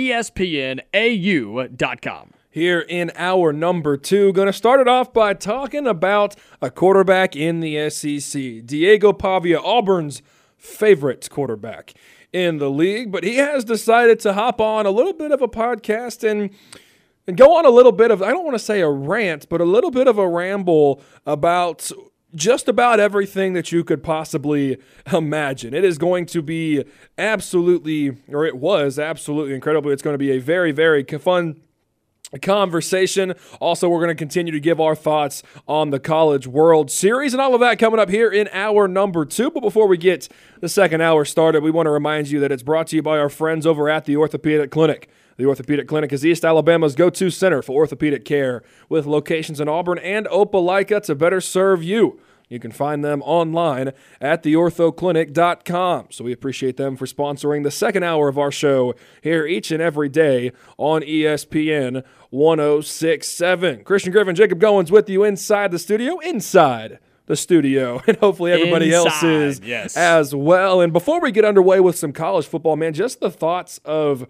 ESPNAU.com. Here in hour number 2, going to start it off by talking about a quarterback in the SEC. Diego Pavia, Auburn's favorite quarterback in the league, but he has decided to hop on a little bit of a podcast and go on a little bit of, I don't want to say a rant, but a little bit of a ramble about just about everything that you could possibly imagine. It is going to be absolutely, or it was absolutely incredible. It's going to be a very, very fun conversation. Also, we're going to continue to give our thoughts on the College World Series and all of that coming up here in hour number 2. But before we get the second hour started, we want to remind you that it's brought to you by our friends over at the Orthopedic Clinic. The Orthopedic Clinic is East Alabama's go-to center for orthopedic care, with locations in Auburn and Opelika to better serve you. You can find them online at theorthoclinic.com. So we appreciate them for sponsoring the second hour of our show here each and every day on ESPN 106.7. Christian Griffin, Jacob Goins with you inside the studio, and hopefully everybody else is as well. And before we get underway with some college football, man, just the thoughts of,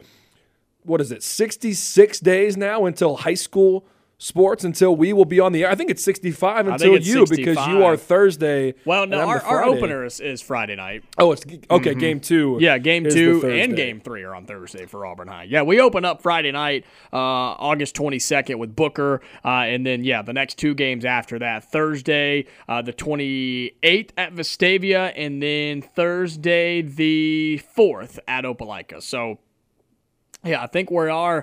66 days now until high school sports, until we will be on the air. I think it's 65 until you, 65. Because you are Thursday. Well, no, our opener is Friday night. Oh, it's okay. Game 2. Yeah, game 2 and game 3 are on Thursday for Auburn High. Yeah, we open up Friday night, August 22nd with Booker, and then the next 2 games after that: Thursday, the 28th at Vestavia, and then Thursday the 4th at Opelika. So. I think we are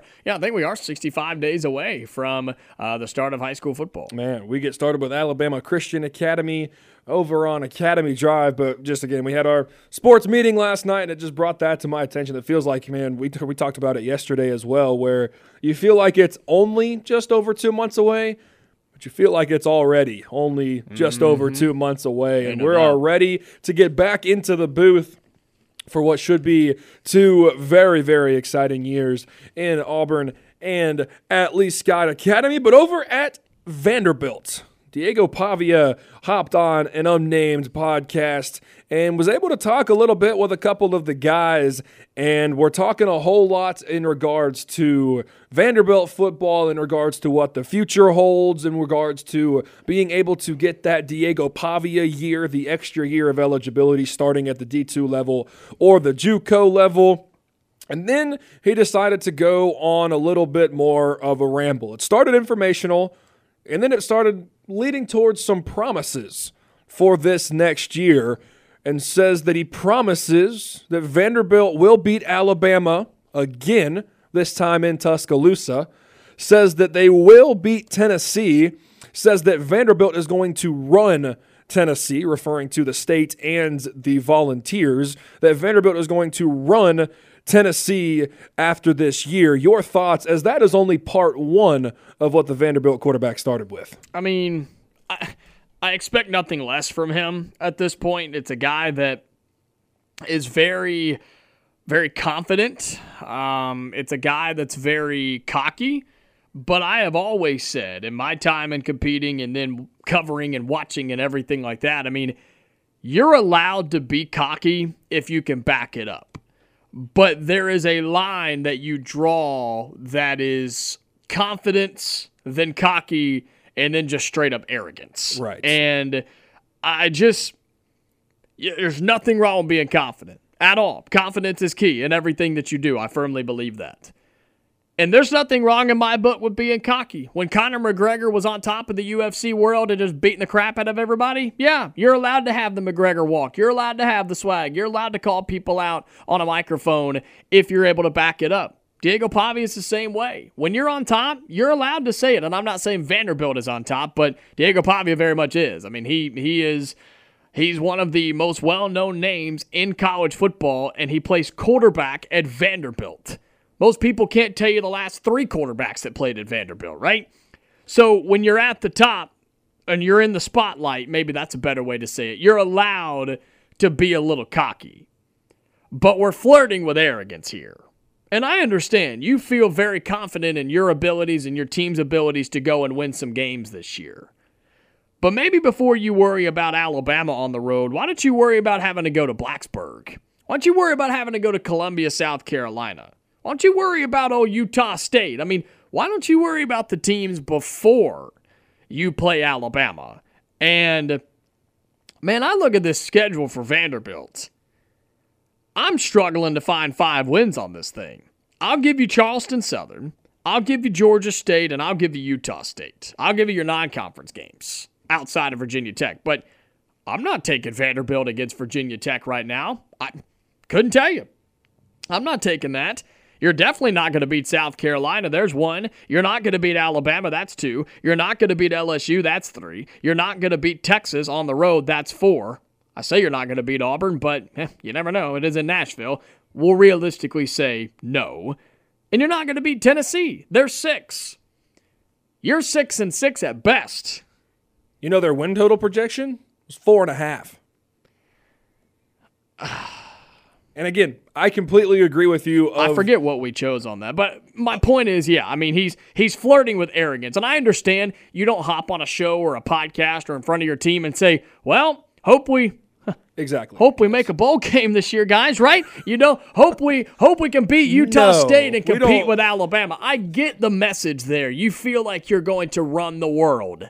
65 days away from the start of high school football. Man, we get started with Alabama Christian Academy over on Academy Drive, but just again, we had our sports meeting last night, and it just brought that to my attention. It feels like, man, we talked about it yesterday as well, where you feel like it's only just over 2 months away, but you feel like it's already only just over 2 months away, and we're all ready to get back into the booth for what should be 2 very, very exciting years in Auburn and at Lee Scott Academy. But over at Vanderbilt, Diego Pavia hopped on an unnamed podcast and was able to talk a little bit with a couple of the guys, and we're talking a whole lot in regards to Vanderbilt football, in regards to what the future holds, in regards to being able to get that Diego Pavia year, the extra year of eligibility starting at the D2 level or the JUCO level. And then he decided to go on a little bit more of a ramble. It started informational, and then it started leading towards some promises for this next year, and says that he promises that Vanderbilt will beat Alabama again, this time in Tuscaloosa, says that they will beat Tennessee, says that Vanderbilt is going to run Tennessee, referring to the state and the Volunteers, that Vanderbilt is going to run Tennessee after this year. Your thoughts, as that is only part 1 of what the Vanderbilt quarterback started with. I mean, I expect nothing less from him at this point. It's a guy that is very, very confident. It's a guy that's very cocky. But I have always said, in my time in competing and then covering and watching and everything like that, I mean, you're allowed to be cocky if you can back it up. But there is a line that you draw that is confidence, then cocky, and then just straight up arrogance. Right. And there's nothing wrong with being confident at all. Confidence is key in everything that you do. I firmly believe that. And there's nothing wrong in my book with being cocky. When Conor McGregor was on top of the UFC world and just beating the crap out of everybody, yeah, you're allowed to have the McGregor walk. You're allowed to have the swag. You're allowed to call people out on a microphone if you're able to back it up. Diego Pavia is the same way. When you're on top, you're allowed to say it. And I'm not saying Vanderbilt is on top, but Diego Pavia very much is. I mean, he's one of the most well-known names in college football, and he plays quarterback at Vanderbilt. Most people can't tell you the last 3 quarterbacks that played at Vanderbilt, right? So when you're at the top and you're in the spotlight, maybe that's a better way to say it, you're allowed to be a little cocky. But we're flirting with arrogance here. And I understand you feel very confident in your abilities and your team's abilities to go and win some games this year. But maybe before you worry about Alabama on the road, why don't you worry about having to go to Blacksburg? Why don't you worry about having to go to Columbia, South Carolina? Why don't you worry about Utah State? I mean, why don't you worry about the teams before you play Alabama? And, man, I look at this schedule for Vanderbilt. I'm struggling to find 5 wins on this thing. I'll give you Charleston Southern, I'll give you Georgia State, and I'll give you Utah State. I'll give you your non-conference games outside of Virginia Tech. But I'm not taking Vanderbilt against Virginia Tech right now. I couldn't tell you. I'm not taking that. You're definitely not going to beat South Carolina. There's one. You're not going to beat Alabama. That's two. You're not going to beat LSU. That's three. You're not going to beat Texas on the road. That's four. I say you're not going to beat Auburn, but you never know. It is in Nashville. We'll realistically say no. And you're not going to beat Tennessee. They're 6. You're 6-6 at best. You know their win total projection was 4.5. And again, I completely agree with you. I forget what we chose on that. But my point is, yeah, I mean, he's flirting with arrogance. And I understand you don't hop on a show or a podcast or in front of your team and say, well, hope we make a bowl game this year, guys, right? Hope we can beat Utah State and compete with Alabama. I get the message there. You feel like you're going to run the world.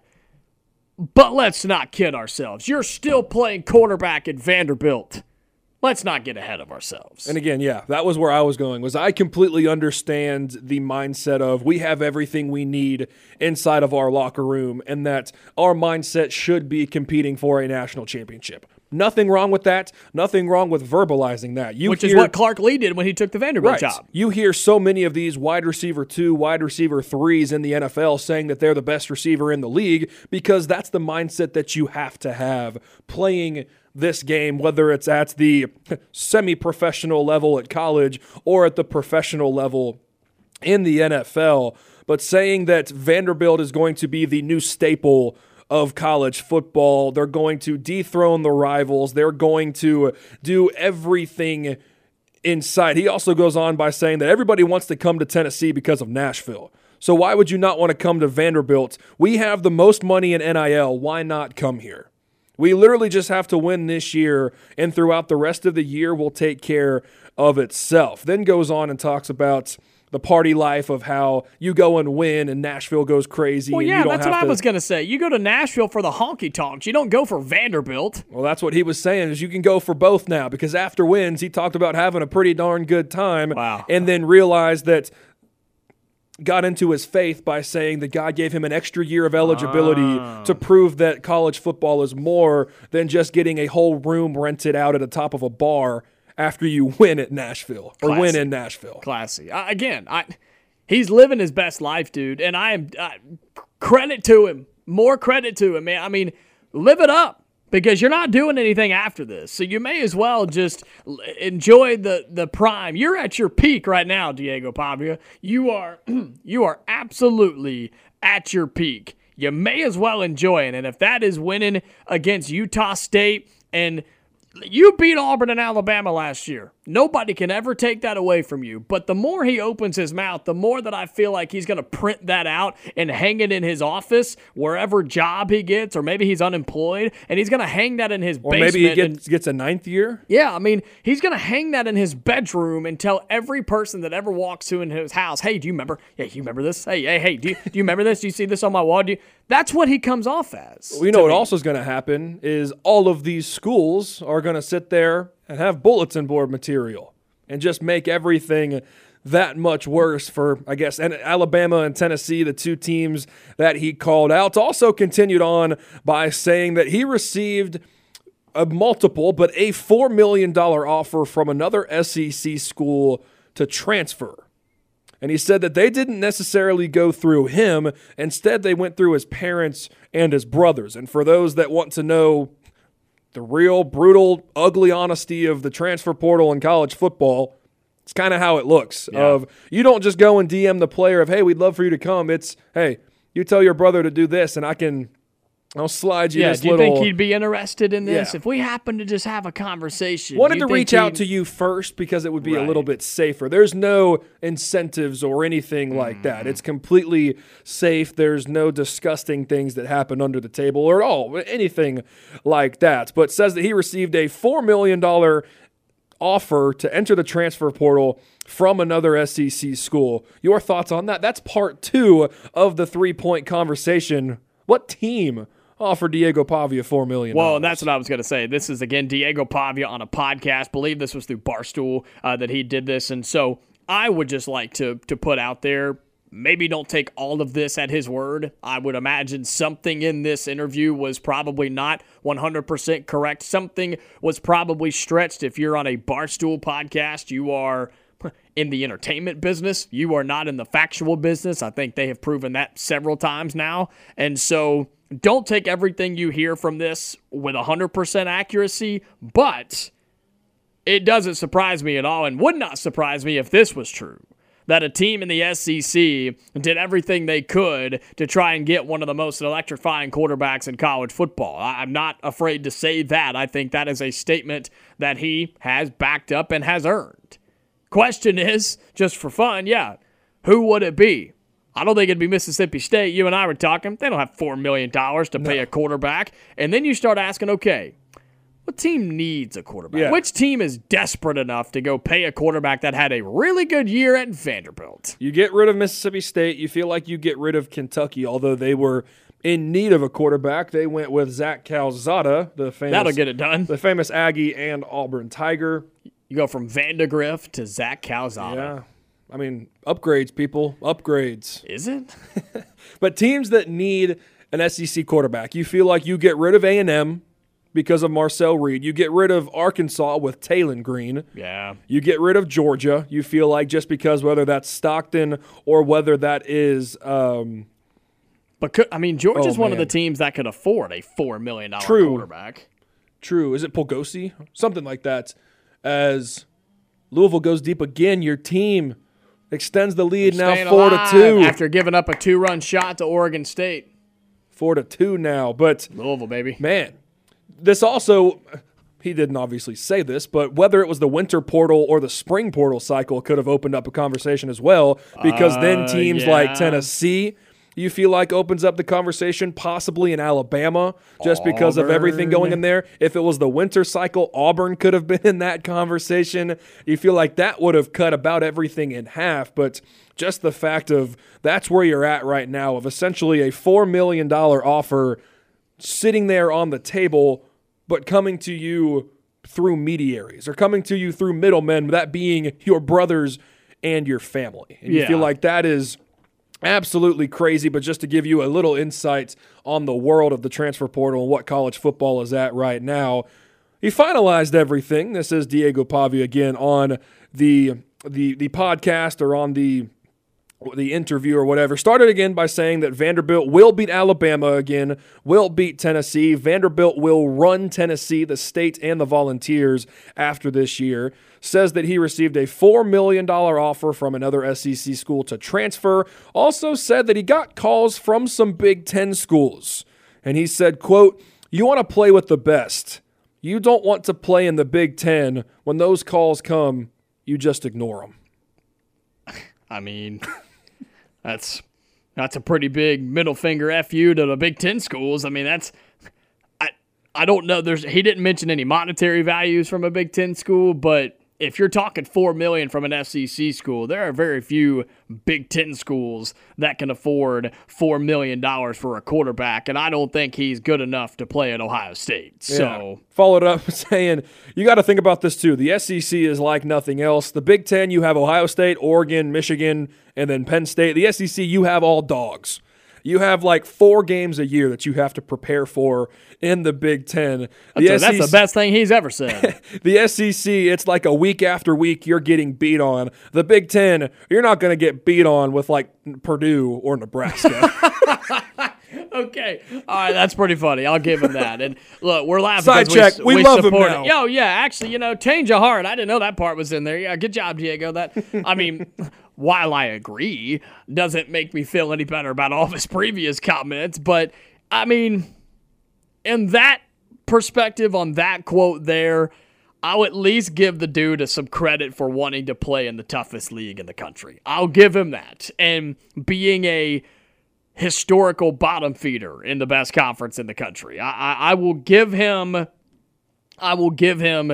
But let's not kid ourselves. You're still playing quarterback at Vanderbilt. Let's not get ahead of ourselves. And again, yeah, that was where I was going, was I completely understand the mindset of we have everything we need inside of our locker room and that our mindset should be competing for a national championship. Nothing wrong with that. Nothing wrong with verbalizing that. Which is what Clark Lee did when he took the Vanderbilt job. You hear so many of these wide receiver 2, wide receiver 3s in the NFL saying that they're the best receiver in the league because that's the mindset that you have to have playing this game, whether it's at the semi-professional level at college or at the professional level in the NFL. But saying that Vanderbilt is going to be the new staple of college football, they're going to dethrone the rivals, they're going to do everything inside. He also goes on by saying that everybody wants to come to Tennessee because of Nashville. So why would you not want to come to Vanderbilt? We have the most money in NIL. Why not come here? We literally just have to win this year, and throughout the rest of the year will take care of itself. Then goes on and talks about the party life of how you go and win and Nashville goes crazy. Well, and yeah, you don't that's have what I was going to say. You go to Nashville for the honky-tonks. You don't go for Vanderbilt. Well, that's what he was saying is you can go for both now because after wins, he talked about having a pretty darn good time. Wow. And then realized that got into his faith by saying that God gave him an extra year of eligibility to prove that college football is more than just getting a whole room rented out at the top of a bar after you win at Nashville or Classy. win in Nashville. Classy. He's living his best life, dude, and I am credit to him. More credit to him, man. I mean, live it up. Because you're not doing anything after this. So you may as well just enjoy the prime. You're at your peak right now, Diego Pavia. You are absolutely at your peak. You may as well enjoy it. And if that is winning against Utah State, and you beat Auburn and Alabama last year. Nobody can ever take that away from you. But the more he opens his mouth, the more that I feel like he's going to print that out and hang it in his office, wherever job he gets, or maybe he's unemployed, and he's going to hang that in his basement. Or maybe he gets a 9th year? Yeah, I mean, he's going to hang that in his bedroom and tell every person that ever walks to in his house, hey, do you remember? Yeah, you remember this? Hey, do you remember this? Do you see this on my wall? That's what he comes off as. Well, you know what also is going to happen is all of these schools are going to sit there and have bulletin board material and just make everything that much worse for, I guess, and Alabama and Tennessee, the two teams that he called out. Also continued on by saying that he received a $4 million offer from another SEC school to transfer. And he said that they didn't necessarily go through him. Instead, they went through his parents and his brothers. And for those that want to know the real, brutal, ugly honesty of the transfer portal in college football, it's kind of how it looks. Yeah. Of you don't just go and DM the player of, hey, we'd love for you to come. It's, hey, you tell your brother to do this, and I'll slide you this little. Do you think he'd be interested in this? Yeah. If we happen to just have a conversation. Wanted to reach out to you first because it would be a little bit safer. There's no incentives or anything like that. It's completely safe. There's no disgusting things that happen under the table or at all, anything like that. But says that he received a $4 million offer to enter the transfer portal from another SEC school. Your thoughts on that? That's part 2 of the 3-point conversation. What team offered Diego Pavia $4 million? Well, and that's what I was going to say. This is, again, Diego Pavia on a podcast. I believe this was through Barstool that he did this. And so I would just like to put out there, maybe don't take all of this at his word. I would imagine something in this interview was probably not 100% correct. Something was probably stretched. If you're on a Barstool podcast, you are in the entertainment business. You are not in the factual business. I think they have proven that several times now. And so don't take everything you hear from this with 100% accuracy, but it doesn't surprise me at all and would not surprise me if this was true, that a team in the SEC did everything they could to try and get one of the most electrifying quarterbacks in college football. I'm not afraid to say that. I think that is a statement that he has backed up and has earned. Question is, just for fun, who would it be? I don't think it'd be Mississippi State. You and I were talking. They don't have $4 million to pay a quarterback. And then you start asking, okay, what team needs a quarterback? Yeah. Which team is desperate enough to go pay a quarterback that had a really good year at Vanderbilt? You get rid of Mississippi State. You feel like you get rid of Kentucky, although they were in need of a quarterback. They went with Zach Calzada, That'll get it done. The famous Aggie and Auburn Tiger. You go from Vandegrift to Zach Calzada. Yeah. I mean, upgrades, people. Upgrades. Is it? But teams that need an SEC quarterback, you feel like you get rid of A&M because of Marcel Reed. You get rid of Arkansas with Talon Green. Yeah. You get rid of Georgia. You feel like just because whether that's Stockton or whether that is Georgia's one of the teams that could afford a $4 million quarterback. True. Is it Pogosi? Something like that. As Louisville goes deep again, your team extends the lead now 4-2. After giving up a 2-run shot to Oregon State. 4-2 now. But Louisville, baby. Man, this also, he didn't obviously say this, but whether it was the winter portal or the spring portal cycle could have opened up a conversation as well, because then teams like Tennessee, you feel like opens up the conversation, possibly in Alabama, just because of everything going in there. If it was the winter cycle, Auburn could have been in that conversation. You feel like that would have cut about everything in half, but just the fact of that's where you're at right now, of essentially a $4 million offer sitting there on the table, but coming to you through mediaries or coming to you through middlemen, that being your brothers and your family. And you feel like that is absolutely crazy, but just to give you a little insight on the world of the transfer portal and what college football is at right now, he finalized everything. This is Diego Pavia again on the podcast or on the interview or whatever. Started again by saying that Vanderbilt will beat Alabama again, will beat Tennessee. Vanderbilt will run Tennessee, the state, and the Volunteers after this year. Says that he received a $4 million offer from another SEC school to transfer. Also said that he got calls from some Big Ten schools. And he said, quote, "You want to play with the best. You don't want to play in the Big Ten. When those calls come, you just ignore them." I mean, that's a pretty big middle finger F you to the Big Ten schools. I mean, I don't know. He didn't mention any monetary values from a Big Ten school, but if you're talking $4 million from an SEC school, there are very few Big Ten schools that can afford $4 million for a quarterback, and I don't think he's good enough to play at Ohio State. So followed up saying, you got to think about this too. The SEC is like nothing else. The Big Ten, you have Ohio State, Oregon, Michigan, and then Penn State. The SEC, you have all dogs. You have like 4 games a year that you have to prepare for in the Big Ten. That's the best thing he's ever said. The SEC, it's like a week after week you're getting beat on. The Big Ten, you're not going to get beat on with like Purdue or Nebraska. Okay. All right, that's pretty funny. I'll give him that. And look, we're laughing. Side check. We love him now. Yo, yeah, actually, change of heart. I didn't know that part was in there. Yeah, good job, Diego. While I agree, doesn't make me feel any better about all of his previous comments. But, I mean, in that perspective on that quote there, I'll at least give the dude some credit for wanting to play in the toughest league in the country. I'll give him that. And being a historical bottom feeder in the best conference in the country. I will give him that. I'll give him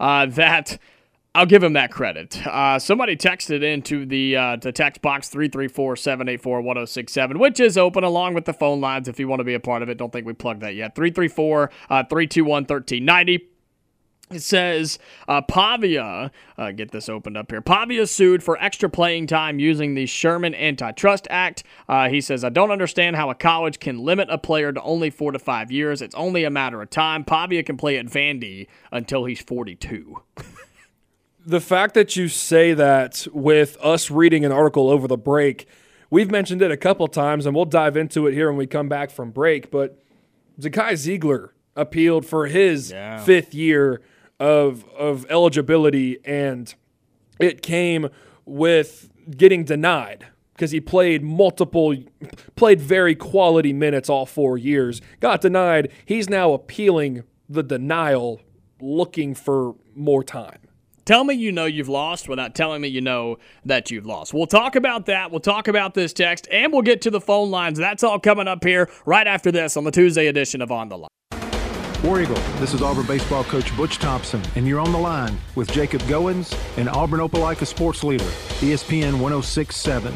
that credit. Somebody texted into the text box 334-784-1067, which is open along with the phone lines if you want to be a part of it. Don't think we plugged that yet. 334-321-1390. It says, Pavia, get this opened up here. Pavia sued for extra playing time using the Sherman Antitrust Act. He says, I don't understand how a college can limit a player to only 4 to 5 years. It's only a matter of time. Pavia can play at Vandy until he's 42. the fact that you say that with us reading an article over the break, we've mentioned it a couple times, and we'll dive into it here when we come back from break, but Zakai Ziegler appealed for his fifth year of eligibility, and it came with getting denied because he played very quality minutes all 4 years, got denied. He's now appealing the denial, looking for more time. Tell me you know you've lost without telling me you know that you've lost. We'll talk about that. We'll talk about this text, and we'll get to the phone lines. That's all coming up here right after this on the Tuesday edition of On the Line. War Eagle, this is Auburn baseball coach Butch Thompson, and you're on the line with Jacob Goins and Auburn Opelika sports leader, ESPN 106.7.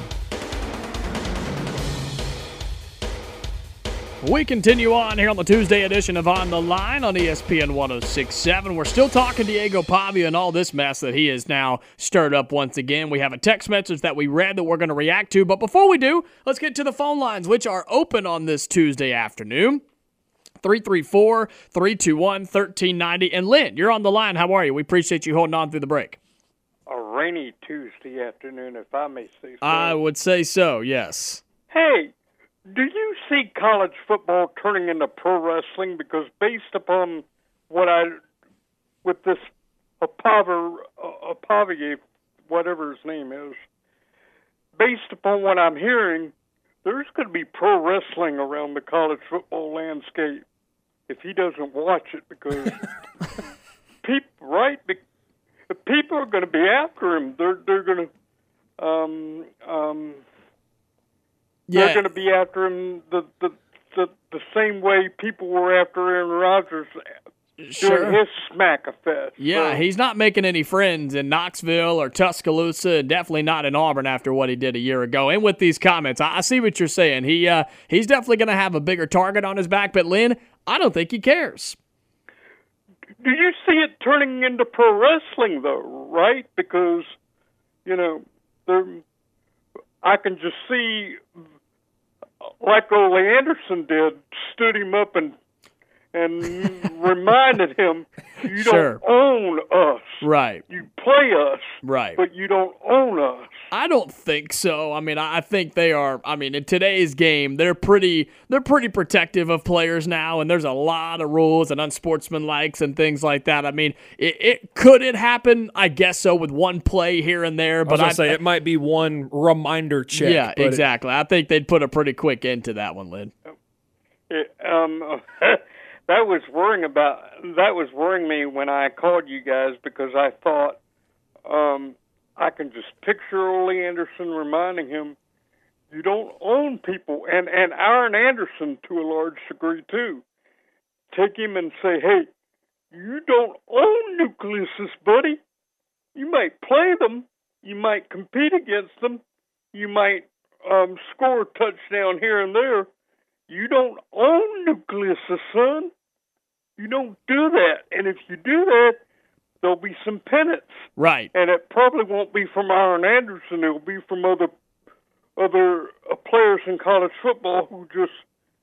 We continue on here on the Tuesday edition of On the Line on ESPN 106.7. We're still talking Diego Pavia and all this mess that he has now stirred up once again. We have a text message that we read that we're going to react to. But before we do, let's get to the phone lines, which are open on this Tuesday afternoon. 334-321-1390. And Lynn, you're on the line. How are you? We appreciate you holding on through the break. A rainy Tuesday afternoon, if I may say so. I would say so, yes. Hey, do you see college football turning into pro wrestling? Because based upon with this Pavia, whatever his name is, based upon what I'm hearing, there's going to be pro wrestling around the college football landscape if he doesn't watch it, because people are going to be after him. They're going to they're going to be after him the same way people were after Aaron Rodgers during his smack-a-fest. Yeah, he's not making any friends in Knoxville or Tuscaloosa, and definitely not in Auburn after what he did a year ago. And with these comments, I see what you're saying. He's definitely going to have a bigger target on his back, but Lynn, I don't think he cares. Do you see it turning into pro wrestling, though, right? Because, I can just see, like Ole Anderson did, stood him up and reminded him, you don't own us. Right. You play us. Right. But you don't own us. I don't think so. I mean, I think they are. I mean, in today's game, they're pretty protective of players now, and there's a lot of rules and unsportsmanlikes and things like that. I mean, could it happen? I guess so, with one play here and there. But I'd say it might be one reminder check. Yeah, exactly. I think they'd put a pretty quick end to that one, Lynn. That was worrying me when I called you guys, because I thought I can just picture Ole Anderson reminding him, you don't own people, and Aaron Anderson to a large degree too. Take him and say, hey, you don't own Nucleus, buddy. You might play them, you might compete against them, you might score a touchdown here and there. You don't own Nucleus, son. You don't do that. And if you do that, there'll be some penance. Right. And it probably won't be from Aaron Anderson. It'll be from other players in college football who just,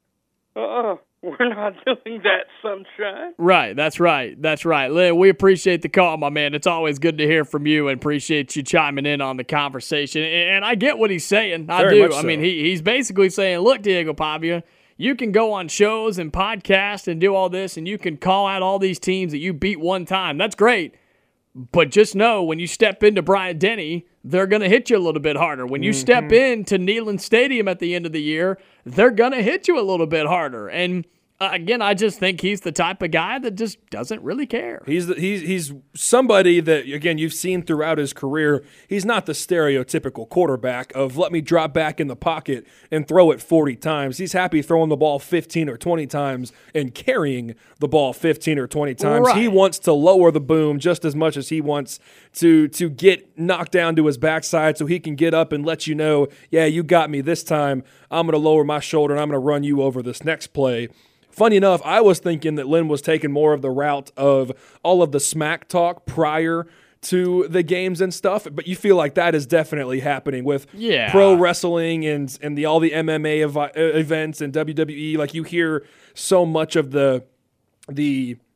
we're not doing that, sunshine. Right. That's right. That's right. Lynn, we appreciate the call, my man. It's always good to hear from you, and appreciate you chiming in on the conversation. And I get what he's saying. I do. I mean, he's basically saying, look, Diego Pavia, you can go on shows and podcasts and do all this, and you can call out all these teams that you beat one time. That's great. But just know, when you step into Bryant-Denny, they're going to hit you a little bit harder. When you step into Neyland Stadium at the end of the year, they're going to hit you a little bit harder. And again, I just think he's the type of guy that just doesn't really care. He's somebody that, again, you've seen throughout his career. He's not the stereotypical quarterback of let me drop back in the pocket and throw it 40 times. He's happy throwing the ball 15 or 20 times and carrying the ball 15 or 20 times. Right. He wants to lower the boom just as much as he wants to get knocked down to his backside so he can get up and let you know, yeah, you got me this time. I'm going to lower my shoulder and I'm going to run you over this next play. Funny enough, I was thinking that Lynn was taking more of the route of all of the smack talk prior to the games and stuff, but you feel like that is definitely happening with pro wrestling and all the MMA events and WWE. Like, you hear so much of the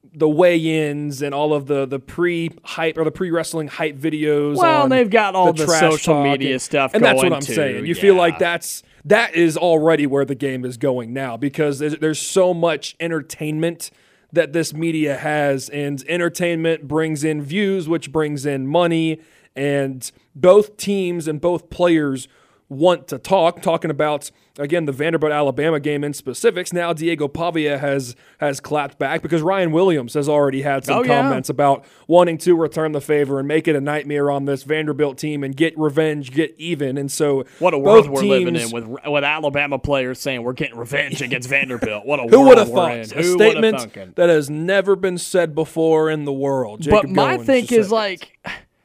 the weigh-ins and all of the pre-hype or the pre-wrestling hype videos. Well, on they've got all the trash social talk media stuff and going that's what I'm too. saying. You feel like that is already where the game is going now, because there's so much entertainment that this media has, and entertainment brings in views, which brings in money, and both teams and both players want to talking about, again, the Vanderbilt-Alabama game in specifics. Now Diego Pavia has clapped back because Ryan Williams has already had some comments about wanting to return the favor and make it a nightmare on this Vanderbilt team and get revenge, get even. And so what a world we're living in with Alabama players saying we're getting revenge against Vanderbilt. What a who world would have we're thought? in. A statement that has never been said before in the world. Jacob but my Goins think is said like,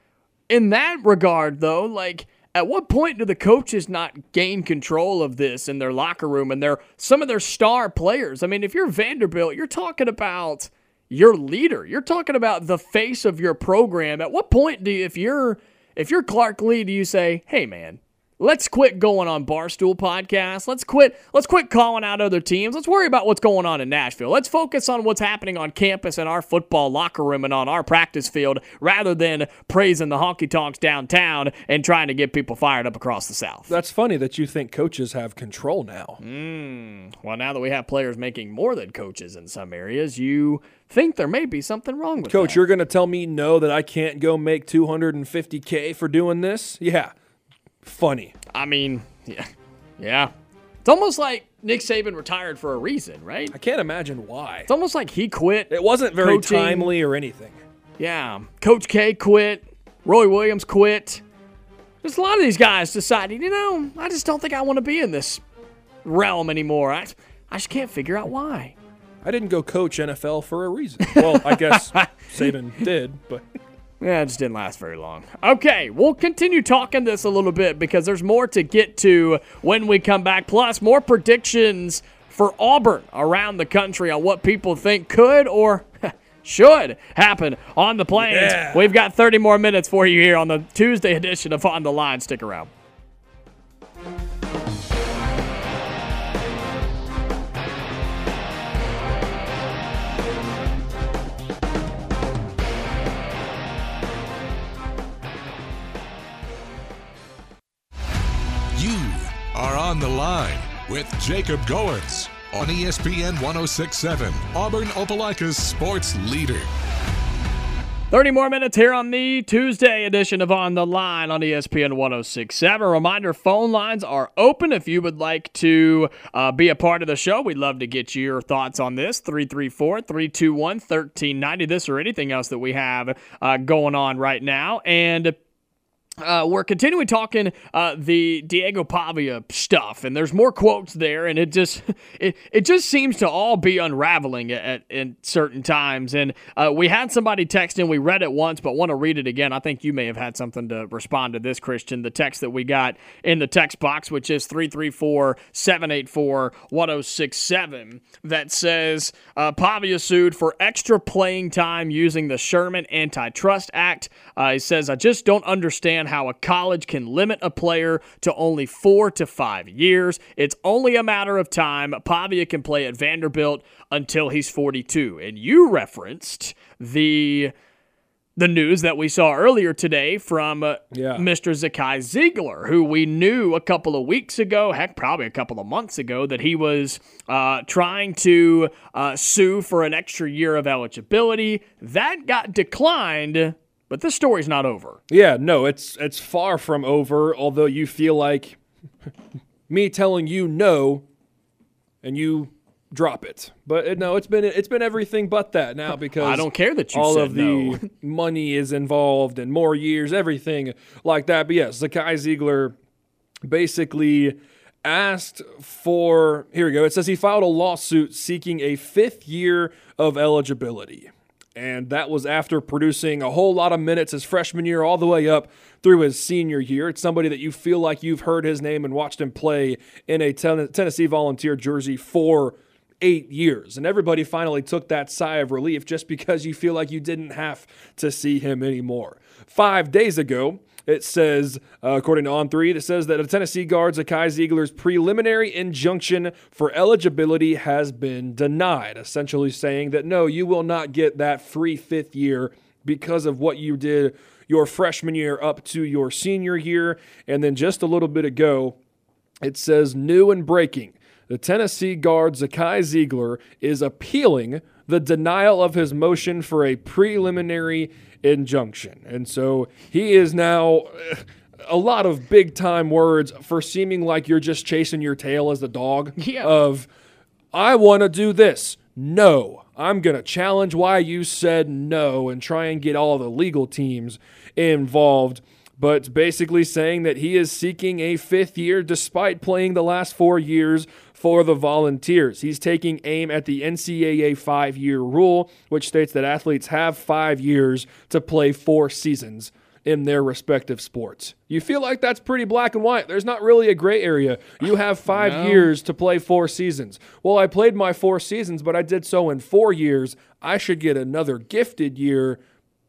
in that regard though, like, at what point do the coaches not gain control of this in their locker room and some of their star players? I mean, if you're Vanderbilt, you're talking about your leader. You're talking about the face of your program. At what point do you, if you're Clark Lee, do you say, "Hey, man, let's quit going on Barstool podcasts. Let's quit calling out other teams. Let's worry about what's going on in Nashville. Let's focus on what's happening on campus in our football locker room and on our practice field rather than praising the honky-tonks downtown and trying to get people fired up across the South." That's funny that you think coaches have control now. Well, now that we have players making more than coaches in some areas, you think there may be something wrong with Coach, that. you're going to tell me no, that I can't go make $250K for doing this? Yeah. Funny. I mean, yeah. It's almost like Nick Saban retired for a reason, right? I can't imagine why. It's almost like he quit. It wasn't very coaching. timely or anything. Yeah. Coach K quit. Roy Williams quit. There's a lot of these guys deciding, I just don't think I want to be in this realm anymore. I just can't figure out why. I didn't go coach NFL for a reason. Well, I guess Saban did, but... Yeah, it just didn't last very long. Okay, we'll continue talking this a little bit because there's more to get to when we come back. Plus, more predictions for Auburn around the country on what people think could or should happen on the Plains. Yeah. We've got 30 more minutes for you here on the Tuesday edition of On the Line. Stick around. You are On the Line with Jacob Goins on ESPN 106.7, Auburn-Opelika's sports leader. 30 more minutes here on the Tuesday edition of On the Line on ESPN 106.7. Reminder, phone lines are open if you would like to be a part of the show. We'd love to get your thoughts on this. 334-321-1390. This or anything else that we have going on right now. And we're continuing talking the Diego Pavia stuff, and there's more quotes there, and it just seems to all be unraveling at certain times. And we had somebody text in. We read it once, but want to read it again. I think you may have had something to respond to this, Christian. The text that we got in the text box, which is 334-784-1067, that says Pavia sued for extra playing time using the Sherman Antitrust Act. He says, "I just don't understand how a college can limit a player to only 4 to 5 years. It's only a matter of time. Pavia can play at Vanderbilt until he's 42. And you referenced the news that we saw earlier today from Mr. Zakai Ziegler, who we knew a couple of weeks ago, heck, probably a couple of months ago, that he was trying to sue for an extra year of eligibility. That got declined. But this story's not over. Yeah, no, it's far from over, although you feel like me telling you no and you drop it. But no, it's been everything but that now, because I don't care that you all said of the money is involved and more years, everything like that. But yes, Zakai Ziegler basically asked for, here we go, it says he filed a lawsuit seeking a 5th year of eligibility. And that was after producing a whole lot of minutes his freshman year all the way up through his senior year. It's somebody that you feel like you've heard his name and watched him play in a Tennessee Volunteer jersey for 8 years. And everybody finally took that sigh of relief just because you feel like you didn't have to see him anymore. 5 days ago, it says, according to On3, it says that a Tennessee guard, Zakai Ziegler's preliminary injunction for eligibility has been denied, essentially saying that, no, you will not get that free fifth year because of what you did your freshman year up to your senior year. And then just a little bit ago, it says, new and breaking, the Tennessee guard Zakai Ziegler is appealing the denial of his motion for a preliminary injunction. And so he is now a lot of big-time words for seeming like you're just chasing your tail as the dog of, I want to do this. No, I'm going to challenge why you said no and try and get all the legal teams involved. But basically saying that he is seeking a fifth year despite playing the last 4 years for the Volunteers. He's taking aim at the NCAA 5-year rule, which states that athletes have 5 years to play 4 seasons in their respective sports. You feel like that's pretty black and white. There's not really a gray area. You have 5 years to play 4 seasons. Well, I played my 4 seasons, but I did so in 4 years. I should get another gifted year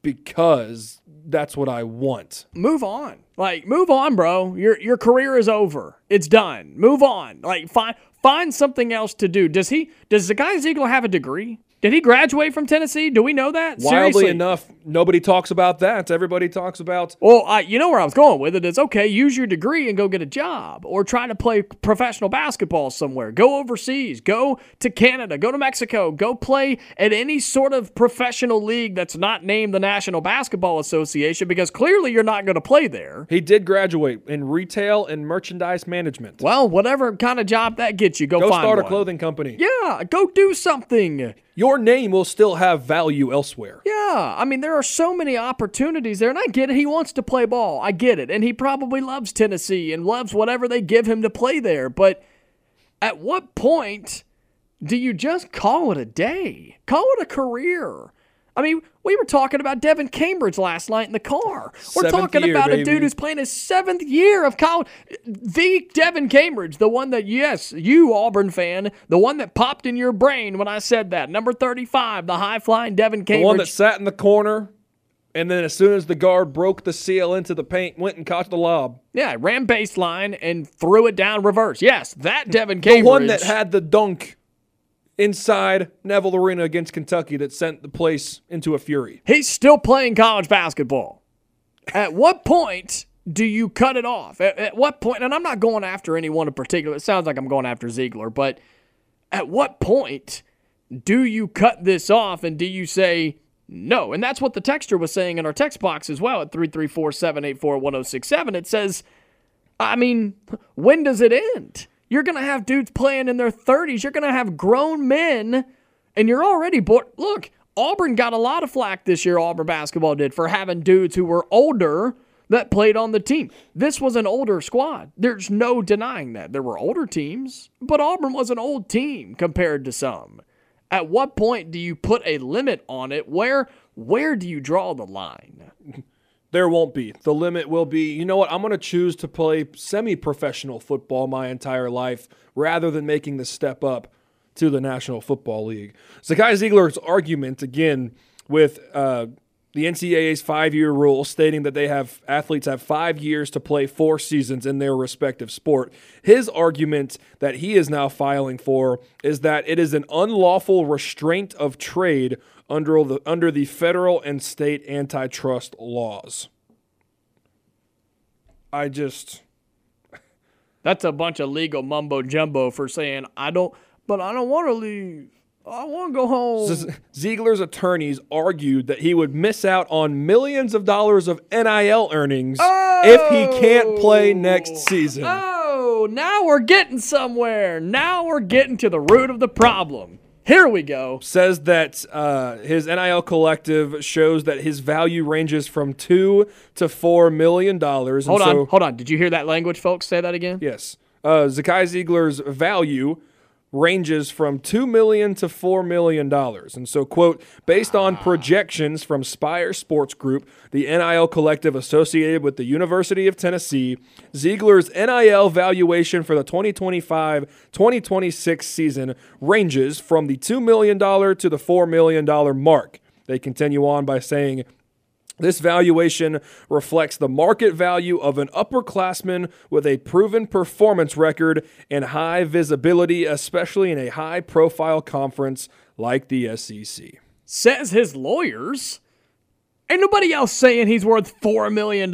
because that's what I want. Move on. Like, move on, bro. Your career is over. It's done. Move on. Like, find something else to do. Does Zakai Ziegler have a degree? Did he graduate from Tennessee? Do we know that? Wildly Seriously. enough, nobody talks about that. Everybody talks about... Well, you know where I was going with it. It's okay, use your degree and go get a job or try to play professional basketball somewhere. Go overseas. Go to Canada. Go to Mexico. Go play at any sort of professional league that's not named the National Basketball Association because clearly you're not going to play there. He did graduate in retail and merchandise management. Well, whatever kind of job that gets you, go find start one. a clothing company. Yeah, go do something. Your name will still have value elsewhere. Yeah, I mean, there are so many opportunities there, and I get it. He wants to play ball. I get it. And he probably loves Tennessee and loves whatever they give him to play there. But at what point do you just call it a day? Call it a career. I mean, we were talking about Devin Cambridge last night in the car. We're talking about a dude who's playing his 7th year of college. The Devin Cambridge, the one that, yes, you Auburn fan, the one that popped in your brain when I said that. Number 35, the high-flying Devin Cambridge. The one that sat in the corner, and then as soon as the guard broke the seal into the paint, went and caught the lob. Yeah, ran baseline and threw it down reverse. Yes, that Devin Cambridge. The one that had the dunk inside Neville Arena against Kentucky that sent the place into a fury. He's still playing college basketball. At what point do you cut it off? At what point, and I'm not going after anyone in particular. It sounds like I'm going after Ziegler, but at what point do you cut this off and do you say no? And that's what the texter was saying in our text box as well at 334-784-1067. It says, I mean, when does it end? You're going to have dudes playing in their 30s. You're going to have grown men, and you're already bored. Look, Auburn got a lot of flack this year, Auburn basketball did, for having dudes who were older that played on the team. This was an older squad. There's no denying that. There were older teams, but Auburn was an old team compared to some. At what point do you put a limit on it? Where do you draw the line? There won't be. The limit will be, you know what, I'm going to choose to play semi-professional football my entire life rather than making the step up to the National Football League. Zakai Ziegler's argument, again, with the NCAA's 5-year rule stating that athletes have 5 years to play 4 seasons in their respective sport. His argument that he is now filing for is that it is an unlawful restraint of trade under the federal and state antitrust laws. That's a bunch of legal mumbo jumbo for saying I don't want to leave. I want to go home. Ziegler's attorneys argued that he would miss out on millions of dollars of NIL earnings if he can't play next season. Oh, now we're getting somewhere. Now we're getting to the root of the problem. Here we go. Says that his NIL collective shows that his value ranges from $2 to $4 million. Hold on. Did you hear that language, folks? Say that again. Yes. Zakai Ziegler's value ranges from $2 million to $4 million. And so, quote, based on projections from Spire Sports Group, the NIL collective associated with the University of Tennessee, Ziegler's NIL valuation for the 2025-2026 season ranges from the $2 million to the $4 million mark. They continue on by saying, This valuation reflects the market value of an upperclassman with a proven performance record and high visibility, especially in a high-profile conference like the SEC. Says his lawyers. Ain't nobody else saying he's worth $4 million,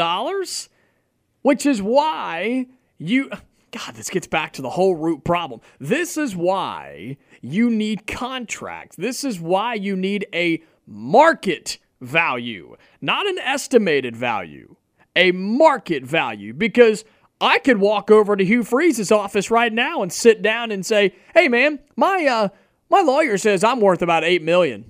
which is why God, this gets back to the whole root problem. This is why you need contracts. This is why you need a market value, not an estimated value, a market value, because I could walk over to Hugh Freeze's office right now and sit down and say, hey man, my lawyer says I'm worth about $8 million.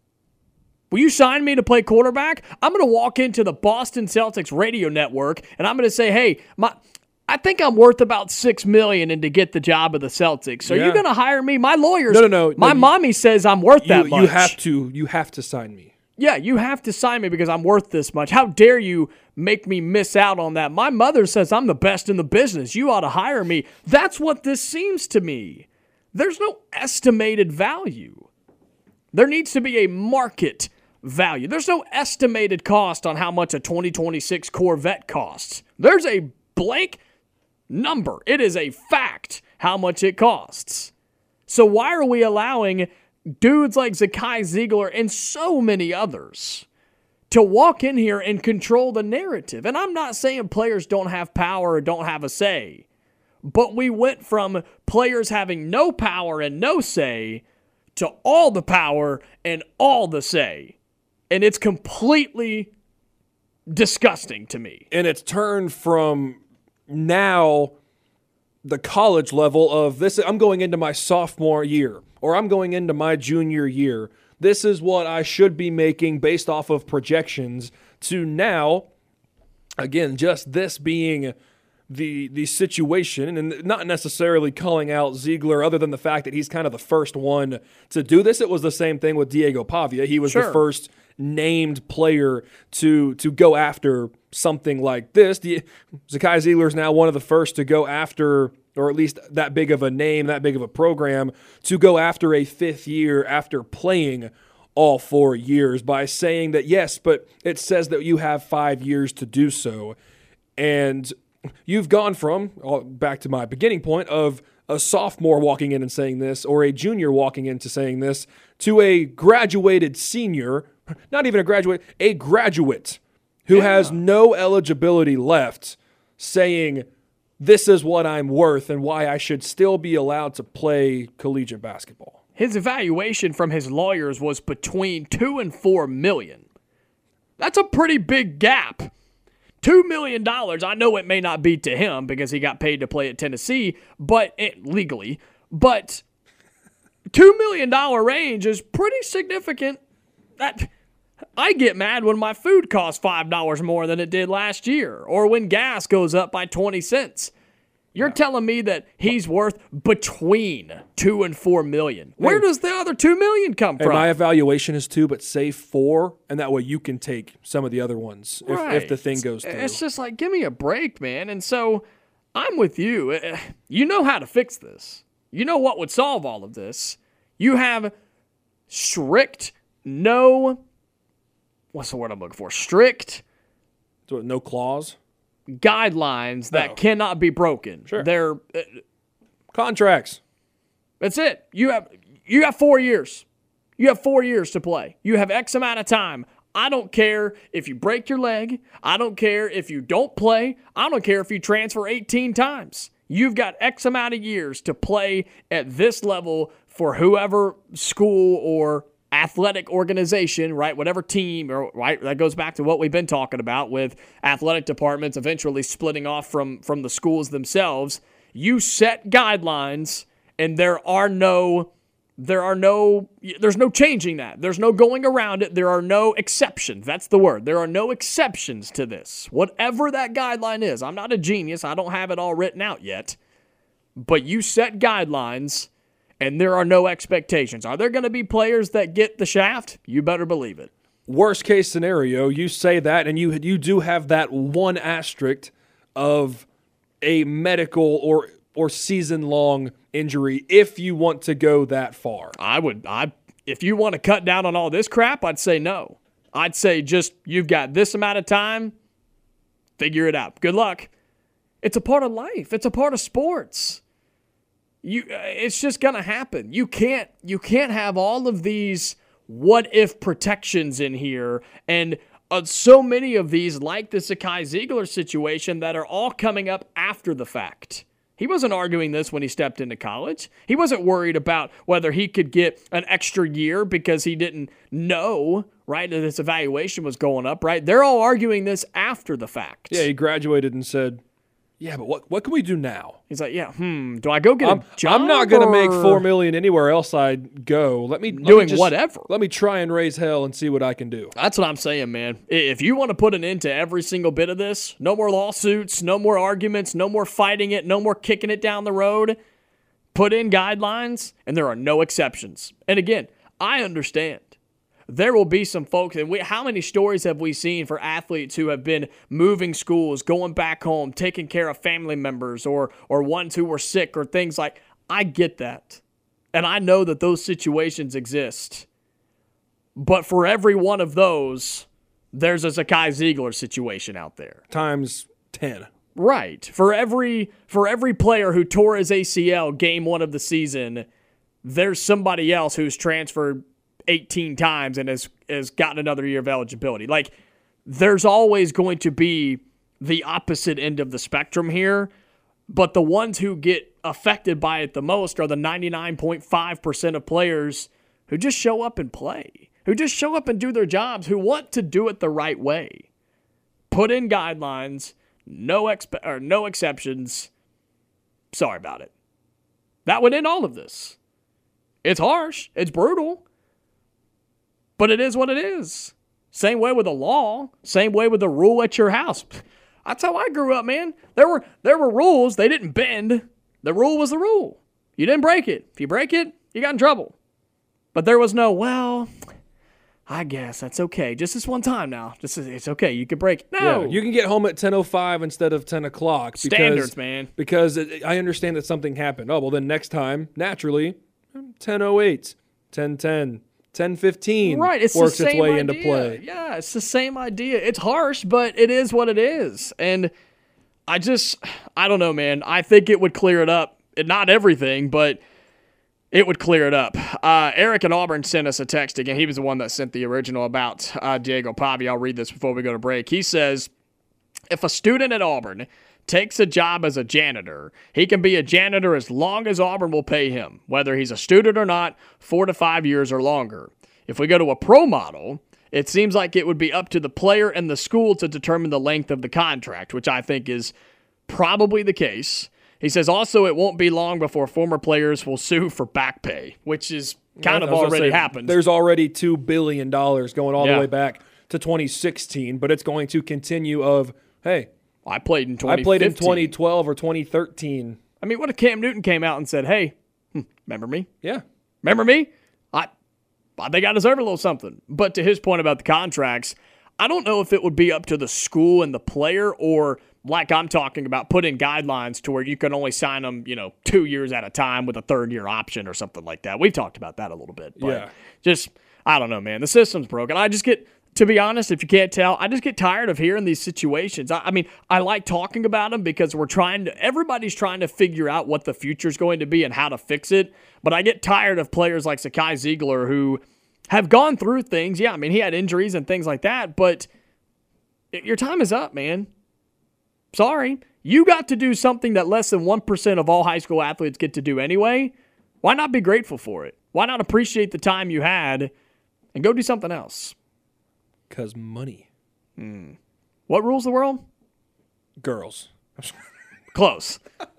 Will you sign me to play quarterback? I'm going to walk into the Boston Celtics radio network and I'm going to say, hey, I think I'm worth about $6 million and to get the job of the Celtics. Are you going to hire me? My lawyers, No. My mommy says I'm worth that much. You have to sign me. Yeah, you have to sign me because I'm worth this much. How dare you make me miss out on that? My mother says I'm the best in the business. You ought to hire me. That's what this seems to me. There's no estimated value. There needs to be a market value. There's no estimated cost on how much a 2026 Corvette costs. There's a blank number. It is a fact how much it costs. So why are we allowing dudes like Zakai Ziegler and so many others to walk in here and control the narrative? And I'm not saying players don't have power or don't have a say, but we went from players having no power and no say to all the power and all the say. And it's completely disgusting to me. And it's turned from now the college level of this, I'm going into my sophomore year or I'm going into my junior year. This is what I should be making based off of projections, to now, again, just this being the situation, and not necessarily calling out Ziegler other than the fact that he's kind of the first one to do this. It was the same thing with Diego Pavia. He was the first named player to go after something like this. Zakai Ziegler is now one of the first to go after, or at least that big of a name, that big of a program, to go after a fifth year after playing all 4 years by saying that, yes, but it says that you have 5 years to do so. And you've gone from, back to my beginning point, of a sophomore walking in and saying this, or a junior walking into saying this, to a graduated senior, not even a graduate who has no eligibility left, saying this is what I'm worth and why I should still be allowed to play collegiate basketball. His evaluation from his lawyers was between $2 and $4 million. That's a pretty big gap. $2 million, I know it may not be to him because he got paid to play at Tennessee, but legally, but $2 million range is pretty significant. I get mad when my food costs $5 more than it did last year, or when gas goes up by 20 cents. You're telling me that he's worth between $2 and $4 million. Where does the other $2 million come from? And my evaluation is 2, but say 4, and that way you can take some of the other ones if the thing goes through. It's just like, give me a break, man. And so I'm with you. You know how to fix this. You know what would solve all of this. You have strict, what's the word I'm looking for? Strict. So no clause? Guidelines that cannot be broken. Sure. They're contracts. That's it. You have 4 years. You have 4 years to play. You have X amount of time. I don't care if you break your leg. I don't care if you don't play. I don't care if you transfer 18 times. You've got X amount of years to play at this level for whoever school or athletic organization, right? Whatever team, or right, that goes back to what we've been talking about with athletic departments eventually splitting off from the schools themselves. You set guidelines, and there's no changing that. There's no going around it. There are no exceptions. That's the word. There are no exceptions to this. Whatever that guideline is. I'm not a genius. I don't have it all written out yet. But you set guidelines, and there are no expectations. Are there going to be players that get the shaft? You better believe it. Worst case scenario, you say that, and you do have that one asterisk of a medical or season-long injury if you want to go that far. If you want to cut down on all this crap, I'd say no. I'd say just you've got this amount of time, figure it out. Good luck. It's a part of life. It's a part of sports. It's just going to happen. You can't have all of these what-if protections in here, and so many of these, like the Zakai Ziegler situation, that are all coming up after the fact. He wasn't arguing this when he stepped into college. He wasn't worried about whether he could get an extra year because he didn't know, right, that his evaluation was going up, right? They're all arguing this after the fact. Yeah, he graduated and said, yeah, but what can we do now? He's like, do I go get a job? I'm not going to make $4 million anywhere else I'd go. Let me whatever. Let me try and raise hell and see what I can do. That's what I'm saying, man. If you want to put an end to every single bit of this, no more lawsuits, no more arguments, no more fighting it, no more kicking it down the road, put in guidelines, and there are no exceptions. And again, I understand. There will be some folks, and how many stories have we seen for athletes who have been moving schools, going back home, taking care of family members or ones who were sick or things like, I get that. And I know that those situations exist. But for every one of those, there's a Zakai Ziegler situation out there. Times 10. Right. For every player who tore his ACL game 1 of the season, there's somebody else who's transferred 18 times and has gotten another year of eligibility. Like, there's always going to be the opposite end of the spectrum here, but the ones who get affected by it the most are the 99.5% of players who just show up and play, who just show up and do their jobs, who want to do it the right way. Put in guidelines, no exceptions. Sorry about it. That would end all of this. It's harsh. It's brutal. But it is what it is. Same way with the law. Same way with the rule at your house. That's how I grew up, man. There were rules. They didn't bend. The rule was the rule. You didn't break it. If you break it, you got in trouble. But there was no, well, I guess that's okay. Just this one time now. It's okay. You can break it. No. Yeah, you can get home at 10:05 instead of 10 o'clock. Standards, man. Because I understand that something happened. Oh, well, then next time, naturally, 10:08, 10:10. 10:15 right, it's works the same its way idea. into play. Yeah, it's the same idea. It's harsh, but it is what it is. And I don't know, man. I think it would clear it up. Not everything, but it would clear it up. Eric in Auburn sent us a text again. He was the one that sent the original about Diego Pavia. I'll read this before we go to break. He says, if a student at Auburn takes a job as a janitor, he can be a janitor as long as Auburn will pay him, whether he's a student or not, 4 to 5 years or longer. If we go to a pro model, it seems like it would be up to the player and the school to determine the length of the contract, which I think is probably the case. He says also it won't be long before former players will sue for back pay, which is kind of already happened. There's already $2 billion going all the way back to 2016, but it's going to continue of, hey, I played in 2015. I played in 2012 or 2013. I mean, what if Cam Newton came out and said, hey, remember me? Yeah. Remember me? I think I deserve a little something. But to his point about the contracts, I don't know if it would be up to the school and the player, or like I'm talking about, put in guidelines to where you can only sign them, 2 years at a time with a third-year option or something like that. We've talked about that a little bit. But I don't know, man. The system's broken. To be honest, if you can't tell, I just get tired of hearing these situations. I mean, I like talking about them because everybody's trying to figure out what the future's going to be and how to fix it. But I get tired of players like Zakai Ziegler who have gone through things. Yeah, I mean, he had injuries and things like that, but your time is up, man. Sorry. You got to do something that less than 1% of all high school athletes get to do anyway. Why not be grateful for it? Why not appreciate the time you had and go do something else? Because money. What rules the world? Girls. Close.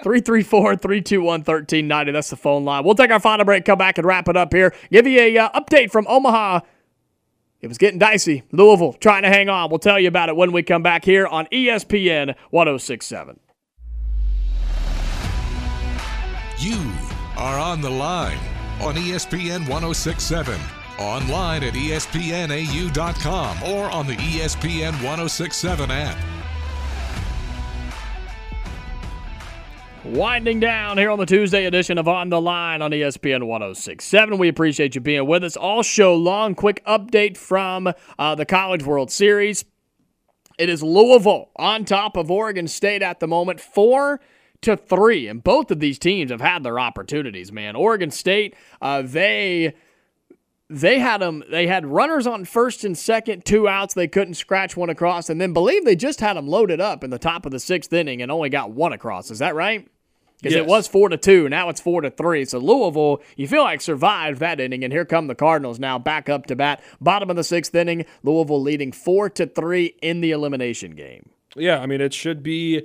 334-321-1390. That's the phone line. We'll take our final break, come back and wrap it up here. Give you a update from Omaha. It was getting dicey. Louisville trying to hang on. We'll tell you about it when we come back here on ESPN 106.7. You are on the line on ESPN 106.7. Online at ESPNAU.com or on the ESPN 106.7 app. Winding down here on the Tuesday edition of On the Line on ESPN 106.7. We appreciate you being with us all show long. Quick update from the College World Series. It is Louisville on top of Oregon State at the moment, 4-3. And both of these teams have had their opportunities, man. Oregon State, they had runners on first and second, 2 outs. They couldn't scratch one across, and then believe they just had them loaded up in the top of the 6th inning and only got 1 across. Is that right? Because It was 4-2. Now it's 4-3. So Louisville, you feel like survived that inning, and here come the Cardinals now back up to bat. Bottom of the 6th inning, Louisville leading 4-3 in the elimination game. Yeah, I mean, it should be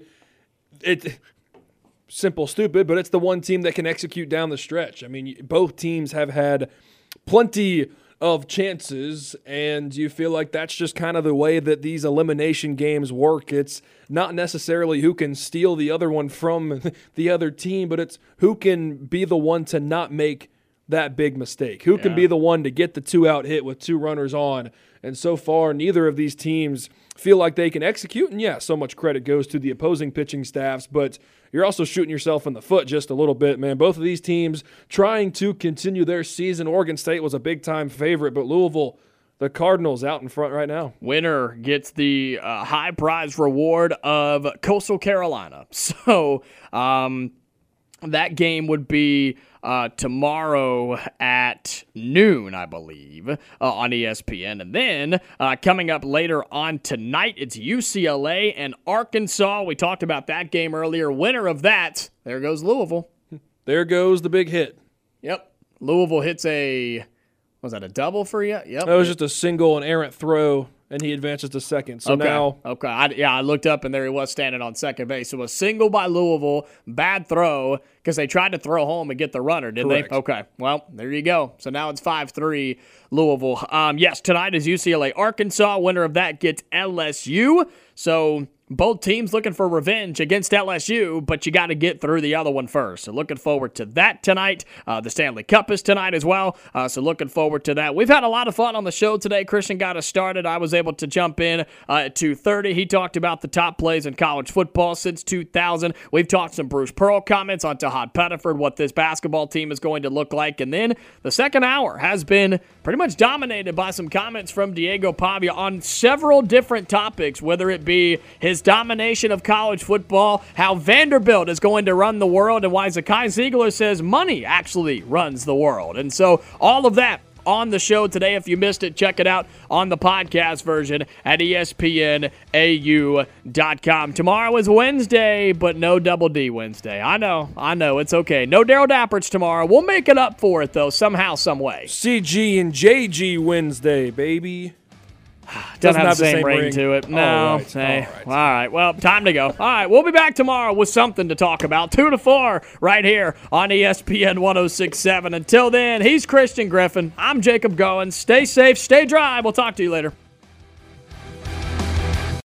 simple, stupid, but it's the one team that can execute down the stretch. I mean, both teams have had plenty of chances, and you feel like that's just kind of the way that these elimination games work. It's not necessarily who can steal the other one from the other team, but it's who can be the one to not make that big mistake. Who can be the one to get the 2-out hit with 2 runners on. And so far, neither of these teams feel like they can execute. And yeah, so much credit goes to the opposing pitching staffs, but you're also shooting yourself in the foot just a little bit, man. Both of these teams trying to continue their season. Oregon State was a big-time favorite, but Louisville, the Cardinals, out in front right now. Winner gets the high prize reward of Coastal Carolina. So that game would be tomorrow at noon, I believe, on ESPN. And then coming up later on tonight, it's UCLA and Arkansas. We talked about that game earlier. Winner of that, there goes Louisville. There goes the big hit. Yep. Louisville hits was that a double for you? Yep. That was just a single and errant throw, and he advances to second. So now... Okay. I looked up, and there he was standing on second base. So a single by Louisville, bad throw, because they tried to throw home and get the runner, didn't Correct. they? Okay. Well, there you go. So now it's 5-3 Louisville. Yes, tonight is UCLA Arkansas. Winner of that gets LSU. So both teams looking for revenge against LSU, but you got to get through the other one first. So looking forward to that tonight. The Stanley Cup is tonight as well, so looking forward to that. We've had a lot of fun on the show today. Christian got us started. I was able to jump in at 2:30. He talked about the top plays in college football since 2000. We've talked some Bruce Pearl comments on Tahad Pettiford, what this basketball team is going to look like. And then the second hour has been pretty much dominated by some comments from Diego Pavia on several different topics, whether it be his domination of college football, how Vanderbilt is going to run the world, and why Zakai Ziegler says money actually runs the world. And so all of that on the show today. If you missed it, check it out on the podcast version at ESPNAU.com. Tomorrow is Wednesday, but no Double D Wednesday. I know. It's okay. No Daryl Dapperts tomorrow. We'll make it up for it, though, somehow, some way. CG and JG Wednesday, baby. Doesn't have the same ring to it. No. All right. Well, time to go. All right. We'll be back tomorrow with something to talk about. 2 to 4 right here on ESPN 106.7. Until then, he's Christian Griffin. I'm Jacob Goins. Stay safe. Stay dry. We'll talk to you later.